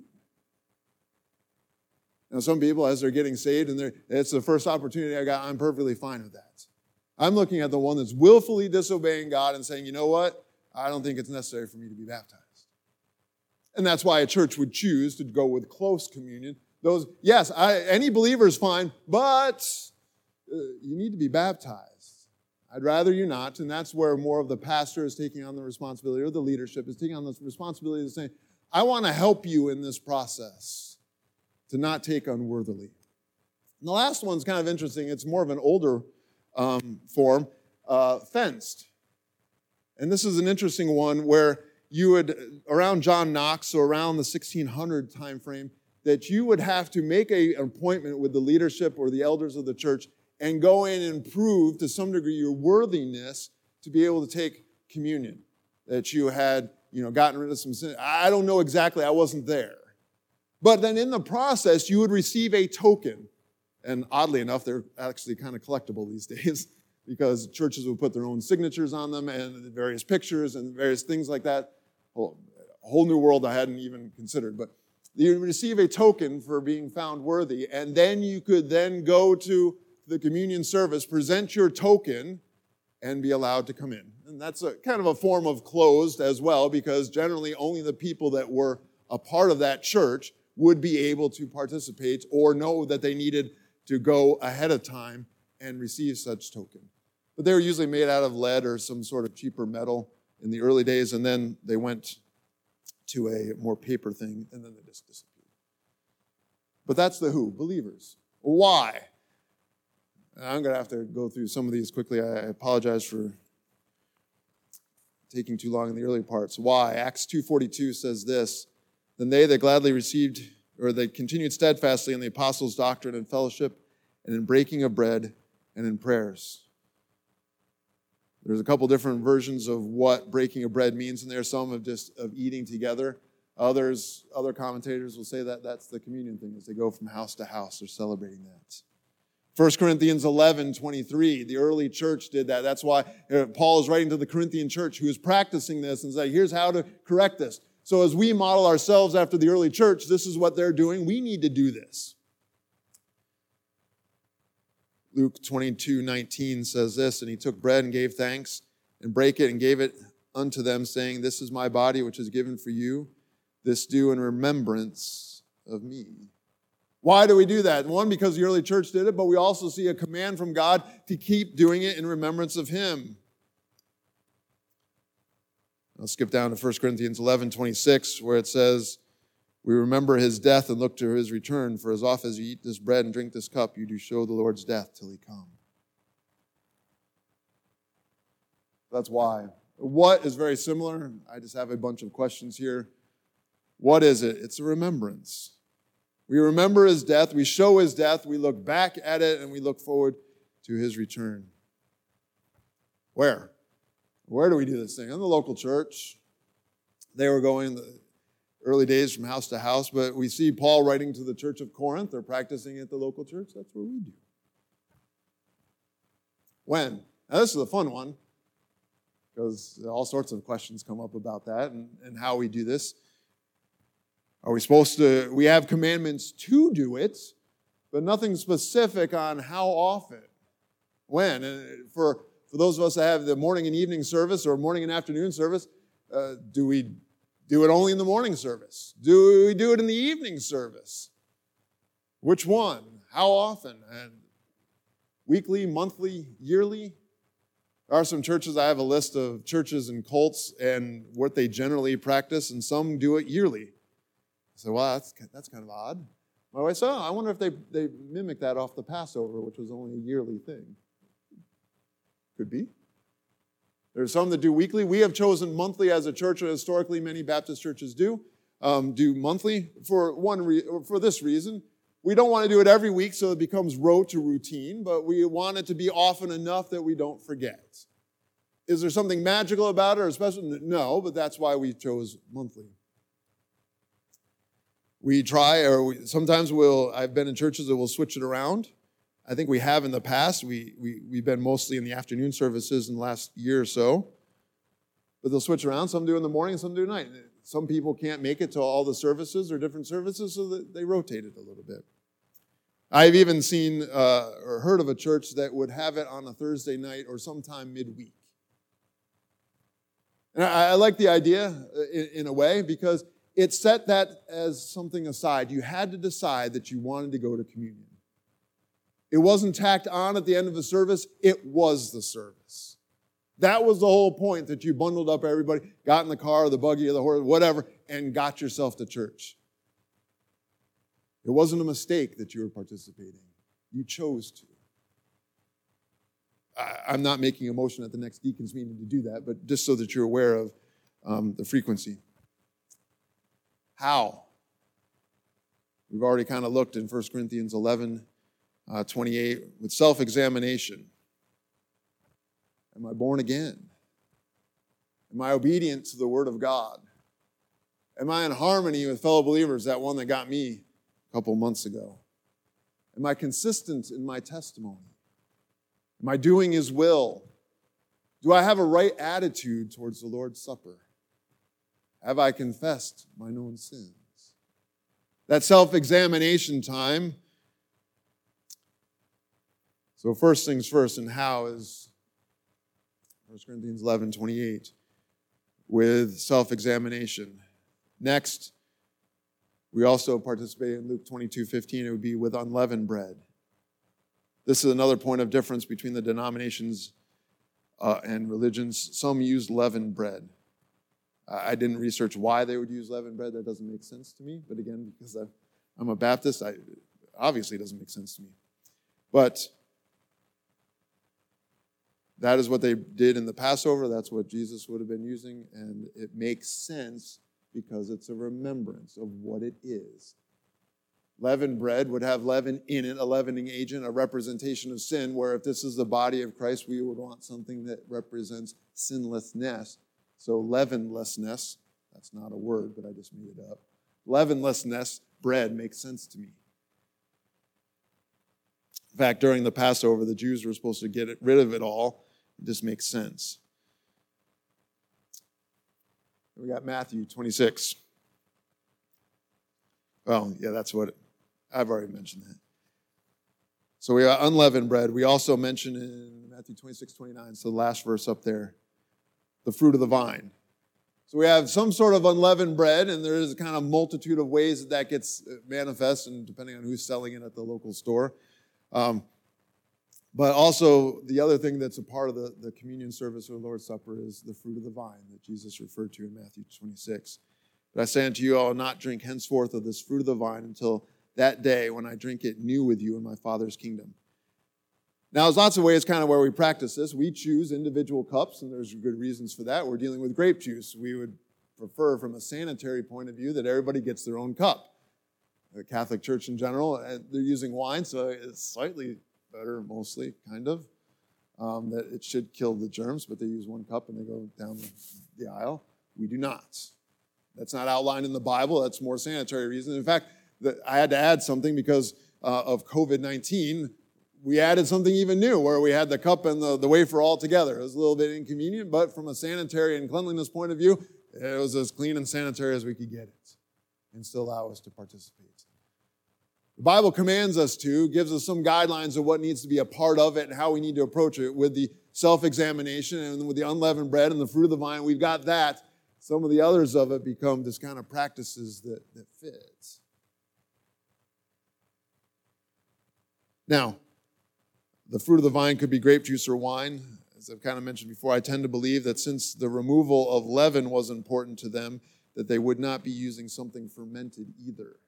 Speaker 1: Now, some people, as they're getting saved, and it's the first opportunity I got, I'm perfectly fine with that. I'm looking at the one that's willfully disobeying God and saying, you know what? I don't think it's necessary for me to be baptized. And that's why a church would choose to go with close communion. Those, yes, I, any believer is fine, but uh, you need to be baptized. I'd rather you not, and that's where more of the pastor is taking on the responsibility, or the leadership is taking on the responsibility of saying, I want to help you in this process to not take unworthily. And the last one's kind of interesting. It's more of an older um, form, uh, fenced. And this is an interesting one where you would, around John Knox, so around the sixteen hundred time frame, that you would have to make a, an appointment with the leadership or the elders of the church and go in and prove to some degree your worthiness to be able to take communion, that you had, you know, gotten rid of some sin. I don't know exactly, I wasn't there. But then in the process, you would receive a token. And oddly enough, they're actually kind of collectible these days because churches would put their own signatures on them and various pictures and various things like that. A whole new world I hadn't even considered. But you receive a token for being found worthy, and then you could then go to the communion service, present your token, and be allowed to come in. And that's a kind of a form of closed as well, because generally only the people that were a part of that church would be able to participate or know that they needed to go ahead of time and receive such token. But they were usually made out of lead or some sort of cheaper metal in the early days, and then they went to a more paper thing, and then they just disappeared. But that's the who, believers. Why? I'm going to have to go through some of these quickly. I apologize for taking too long in the early parts. Why? Acts two forty-two says this, Then they that gladly received, or they continued steadfastly in the apostles' doctrine and fellowship, and in breaking of bread, and in prayers. There's a couple different versions of what breaking of bread means in there. Some of just of eating together. Others, other commentators will say that that's the communion thing, as they go from house to house. They're celebrating that. First Corinthians eleven twenty-three, the early church did that. That's why Paul is writing to the Corinthian church who is practicing this and saying, here's how to correct this. So as we model ourselves after the early church, this is what they're doing. We need to do this. Luke twenty-two nineteen says this, And he took bread and gave thanks, and brake it and gave it unto them, saying, This is my body which is given for you. This do in remembrance of me. Why do we do that? One, because the early church did it, but we also see a command from God to keep doing it in remembrance of him. I'll skip down to First Corinthians eleven twenty-six, where it says, We remember his death and look to his return, for as often as you eat this bread and drink this cup, you do show the Lord's death till he come. That's why. What is very similar. I just have a bunch of questions here. What is it? It's a remembrance. We remember his death, we show his death, we look back at it, and we look forward to his return. Where? Where do we do this thing? In the local church. They were going the early days from house to house, but we see Paul writing to the church of Corinth. They're practicing at the local church. That's where we do. When? Now, this is a fun one, because all sorts of questions come up about that and, and how we do this. Are we supposed to, we have commandments to do it, but nothing specific on how often. When? And for, for those of us that have the morning and evening service or morning and afternoon service, uh, do we do it only in the morning service? Do we do it in the evening service? Which one? How often? And weekly, monthly, yearly? There are some churches, I have a list of churches and cults and what they generally practice, and some do it yearly. I said, well, that's, that's kind of odd. My wife said, oh, I wonder if they, they mimic that off the Passover, which was only a yearly thing. Could be. There's some that do weekly. We have chosen monthly as a church, and historically many Baptist churches do, um, do monthly for one re- for this reason. We don't want to do it every week so it becomes rote to routine, but we want it to be often enough that we don't forget. Is there something magical about it or special? No, but that's why we chose monthly. We try, or we, sometimes we'll, I've been in churches that will switch it around. I think we have in the past. We, we, we've been mostly in the afternoon services in the last year or so. But they'll switch around. Some do in the morning, some do at night. Some people can't make it to all the services or different services, so that they rotate it a little bit. I've even seen uh, or heard of a church that would have it on a Thursday night or sometime midweek. And I, I like the idea in, in a way because it set that as something aside. You had to decide that you wanted to go to communion. It wasn't tacked on at the end of the service. It was the service. That was the whole point, that you bundled up everybody, got in the car or the buggy or the horse, whatever, and got yourself to church. It wasn't a mistake that you were participating. You chose to. I, I'm not making a motion at the next deacons meeting to do that, but just so that you're aware of um, the frequency. How? We've already kind of looked in First Corinthians eleven, uh, twenty-eight, with self-examination. Am I born again? Am I obedient to the Word of God? Am I in harmony with fellow believers, that one that got me a couple months ago? Am I consistent in my testimony? Am I doing His will? Do I have a right attitude towards the Lord's Supper? Have I confessed my known sins? That self-examination time. So first things first, and how is First Corinthians eleven, twenty-eight, with self-examination. Next, we also participate in Luke twenty-two, fifteen. It would be with unleavened bread. This is another point of difference between the denominations uh, and religions. Some use leavened bread. I didn't research why they would use leavened bread. That doesn't make sense to me. But again, because I'm a Baptist, I, obviously it doesn't make sense to me. But that is what they did in the Passover. That's what Jesus would have been using. And it makes sense because it's a remembrance of what it is. Leavened bread would have leaven in it, a leavening agent, a representation of sin, where if this is the body of Christ, we would want something that represents sinlessness. So leavenlessness, that's not a word, but I just made it up. Leavenlessness, bread, makes sense to me. In fact, during the Passover, the Jews were supposed to get rid of it all. It just makes sense. We got Matthew twenty-six. Well, yeah, that's what, it, I've already mentioned that. So we got unleavened bread. We also mentioned in Matthew twenty-six, twenty-nine, so the last verse up there, the fruit of the vine. So we have some sort of unleavened bread, and there is a kind of multitude of ways that that gets manifest, and depending on who's selling it at the local store. Um, but also, the other thing that's a part of the, the communion service or Lord's Supper is the fruit of the vine that Jesus referred to in Matthew twenty-six. But I say unto you, I will not drink henceforth of this fruit of the vine until that day when I drink it new with you in my Father's kingdom. Now, there's lots of ways kind of where we practice this. We choose individual cups, and there's good reasons for that. We're dealing with grape juice. We would prefer from a sanitary point of view that everybody gets their own cup. The Catholic Church in general, they're using wine, so it's slightly better, mostly, kind of. Um, that it should kill the germs, but they use one cup and they go down the aisle. We do not. That's not outlined in the Bible. That's more sanitary reasons. In fact, the, I had to add something because uh, of covid nineteen. We added something even new where we had the cup and the, the wafer all together. It was a little bit inconvenient, but from a sanitary and cleanliness point of view, it was as clean and sanitary as we could get it and still allow us to participate. The Bible commands us to, gives us some guidelines of what needs to be a part of it and how we need to approach it with the self-examination and with the unleavened bread and the fruit of the vine. We've got that. Some of the others of it become just kind of practices that, that fit. Now, the fruit of the vine could be grape juice or wine. As I've kind of mentioned before, I tend to believe that since the removal of leaven was important to them, that they would not be using something fermented either.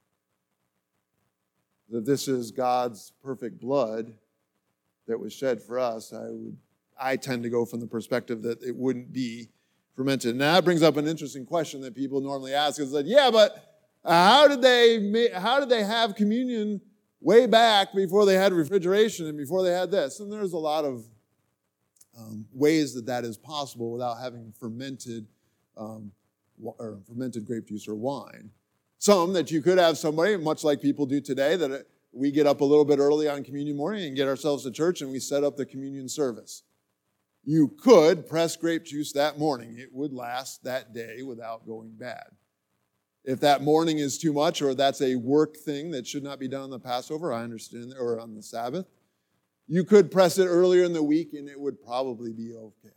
Speaker 1: That this is God's perfect blood that was shed for us, I would, I tend to go from the perspective that it wouldn't be fermented. Now that brings up an interesting question that people normally ask: is that, yeah, but how did they how did they have communion way back before they had refrigeration and before they had this? And there's a lot of um, ways that that is possible without having fermented um, or fermented grape juice or wine. Some that you could have somebody, much like people do today, that we get up a little bit early on communion morning and get ourselves to church and we set up the communion service. You could press grape juice that morning. It would last that day without going bad. If that morning is too much or that's a work thing that should not be done on the Passover, I understand, or on the Sabbath, you could press it earlier in the week and it would probably be okay.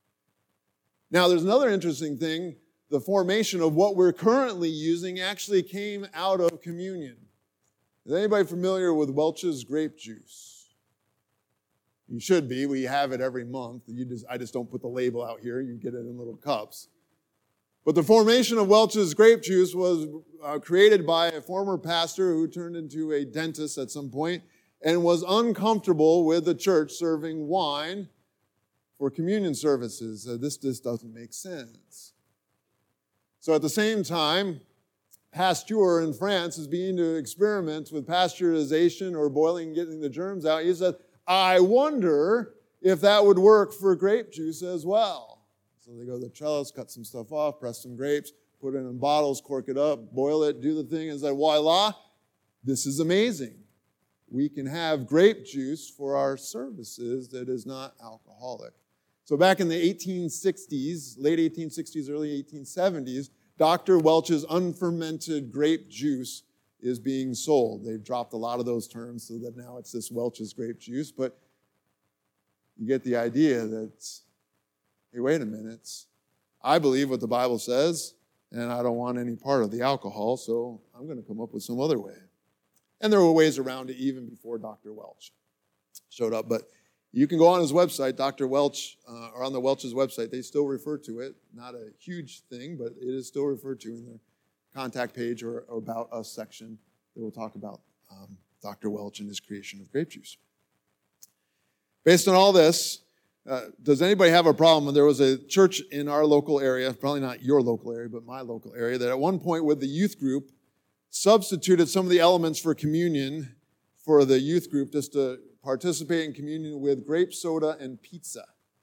Speaker 1: Now, there's another interesting thing. The formation of what we're currently using actually came out of communion. Is anybody familiar with Welch's grape juice? You should be. We have it every month. You just, I just don't put the label out here. You get it in little cups. But the formation of Welch's grape juice was uh, created by a former pastor who turned into a dentist at some point and was uncomfortable with the church serving wine for communion services. Uh, this just doesn't make sense. So at the same time, Pasteur in France is beginning to experiment with pasteurization or boiling and getting the germs out. He said, I wonder if that would work for grape juice as well. So they go to the trellis, cut some stuff off, press some grapes, put it in bottles, cork it up, boil it, do the thing, and say, voila, this is amazing. We can have grape juice for our services that is not alcoholic. So back in the eighteen sixties, late eighteen sixties, early eighteen seventies, Doctor Welch's unfermented grape juice is being sold. They've dropped a lot of those terms so that now it's this Welch's grape juice, but you get the idea that, hey, wait a minute. I believe what the Bible says, and I don't want any part of the alcohol, so I'm going to come up with some other way. And there were ways around it even before Doctor Welch showed up, but you can go on his website, Doctor Welch, uh, or on the Welch's website. They still refer to it. Not a huge thing, but it is still referred to in their contact page or, or About Us section. They will talk about um, Doctor Welch and his creation of grape juice. Based on all this, uh, does anybody have a problem? There was a church in our local area, probably not your local area, but my local area, that at one point with the youth group substituted some of the elements for communion for the youth group just to participate in communion with grape soda and pizza.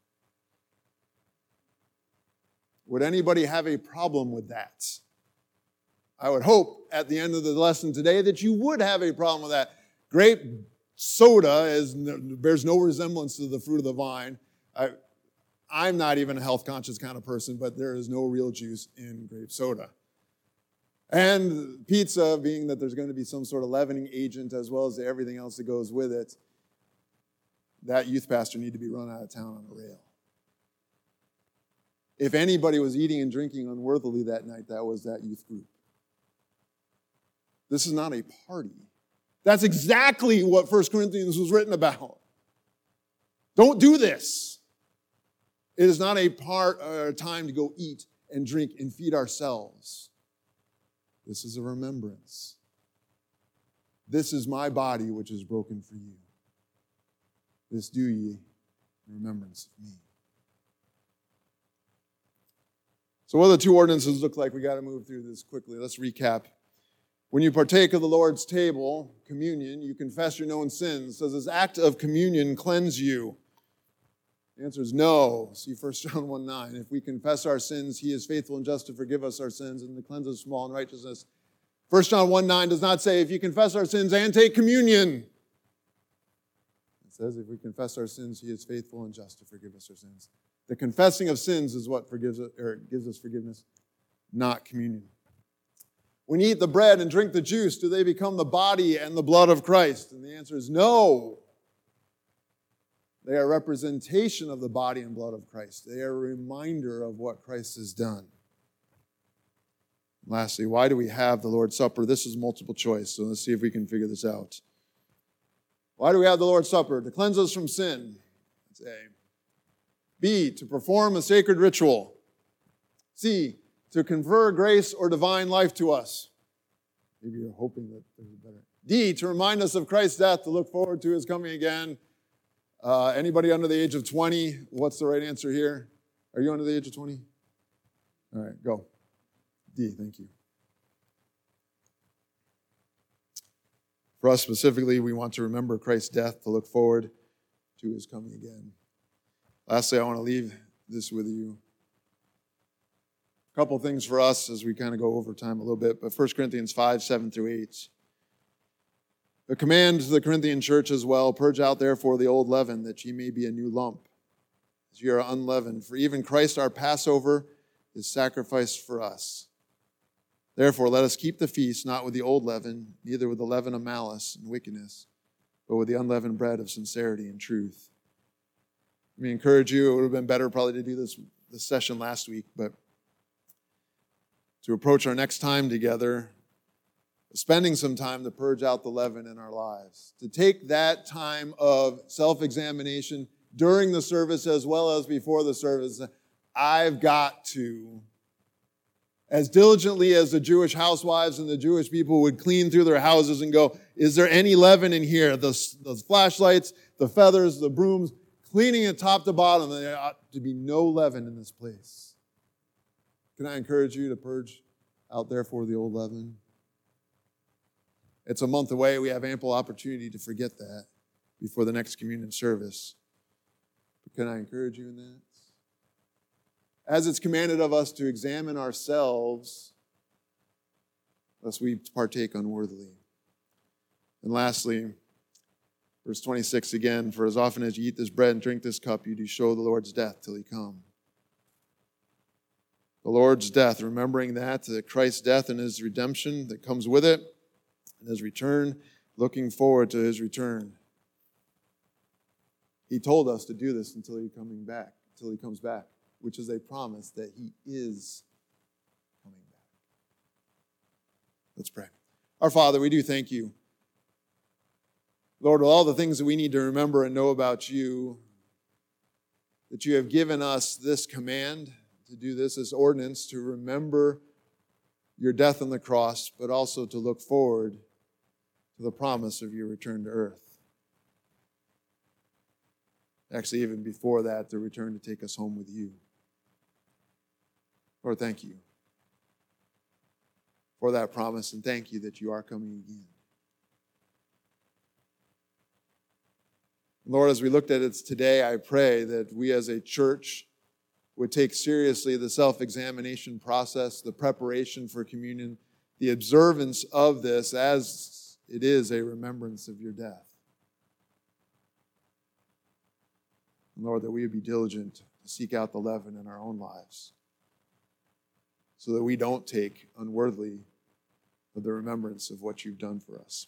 Speaker 1: Would anybody have a problem with that? I would hope at the end of the lesson today that you would have a problem with that. Grape soda is, bears no resemblance to the fruit of the vine. I, I'm not even a health conscious kind of person, but there is no real juice in grape soda. And pizza, being that there's going to be some sort of leavening agent as well as everything else that goes with it, that youth pastor need to be run out of town on a rail. If anybody was eating and drinking unworthily that night, that was that youth group. This is not a party. That's exactly what First Corinthians was written about. Don't do this. It is not a part or a time to go eat and drink and feed ourselves. This is a remembrance. This is my body which is broken for you. This do ye in remembrance of me. So what do the two ordinances look like? We got to move through this quickly. Let's recap. When you partake of the Lord's table, communion, you confess your known sins. Does this act of communion cleanse you? The answer is no. See First John one nine. If we confess our sins, he is faithful and just to forgive us our sins and to cleanse us from all unrighteousness. First John one nine does not say if you confess our sins and take communion. It says if we confess our sins, he is faithful and just to forgive us our sins. The confessing of sins is what forgives us, or gives us forgiveness, not communion. When you eat the bread and drink the juice, do they become the body and the blood of Christ? And the answer is no. They are a representation of the body and blood of Christ. They are a reminder of what Christ has done. Lastly, why do we have the Lord's Supper? This is multiple choice, so let's see if we can figure this out. Why do we have the Lord's Supper? To cleanse us from sin. That's A. B, to perform a sacred ritual. C, to confer grace or divine life to us. Maybe you're hoping that there's a better. D, to remind us of Christ's death, to look forward to his coming again. Uh, anybody under the age of twenty? What's the right answer here? Are you under the age of twenty? All right, go. D, thank you. For us specifically, we want to remember Christ's death, to look forward to his coming again. Lastly, I want to leave this with you. A couple things for us as we kind of go over time a little bit, but First Corinthians five, seven through eight. The command to the Corinthian church as well, purge out therefore the old leaven, that ye may be a new lump, as ye are unleavened. For even Christ our Passover is sacrificed for us. Therefore let us keep the feast, not with the old leaven, neither with the leaven of malice and wickedness, but with the unleavened bread of sincerity and truth. Let me encourage you, it would have been better probably to do this, this session last week, but to approach our next time together, spending some time to purge out the leaven in our lives, to take that time of self-examination during the service as well as before the service. I've got to, as diligently as the Jewish housewives and the Jewish people would clean through their houses and go, is there any leaven in here? The, the flashlights, the feathers, the brooms, cleaning it top to bottom. There ought to be no leaven in this place. Can I encourage you to purge out there for the old leaven? It's a month away. We have ample opportunity to forget that before the next communion service. But can I encourage you in that? As it's commanded of us to examine ourselves, lest we partake unworthily. And lastly, verse twenty-six again, for as often as you eat this bread and drink this cup, you do show the Lord's death till he come. The Lord's death, remembering that, that Christ's death and his redemption that comes with it, and his return, looking forward to his return. He told us to do this until he coming back, until he comes back, which is a promise that he is coming back. Let's pray. Our Father, we do thank you. Lord, with all the things that we need to remember and know about you, that you have given us this command to do this, this ordinance, to remember your death on the cross, but also to look forward to the promise of your return to earth. Actually, even before that, the return to take us home with you. Lord, thank you for that promise, and thank you that you are coming again. Lord, as we looked at it today, I pray that we as a church would take seriously the self-examination process, the preparation for communion, the observance of this as it is a remembrance of your death. And Lord, that we would be diligent to seek out the leaven in our own lives so that we don't take unworthily of the remembrance of what you've done for us.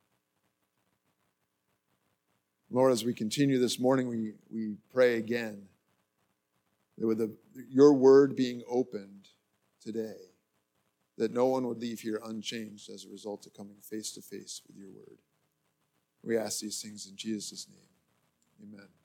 Speaker 1: Lord, as we continue this morning, we, we pray again that with the, your word being opened today, that no one would leave here unchanged as a result of coming face to face with your word. We ask these things in Jesus' name. Amen.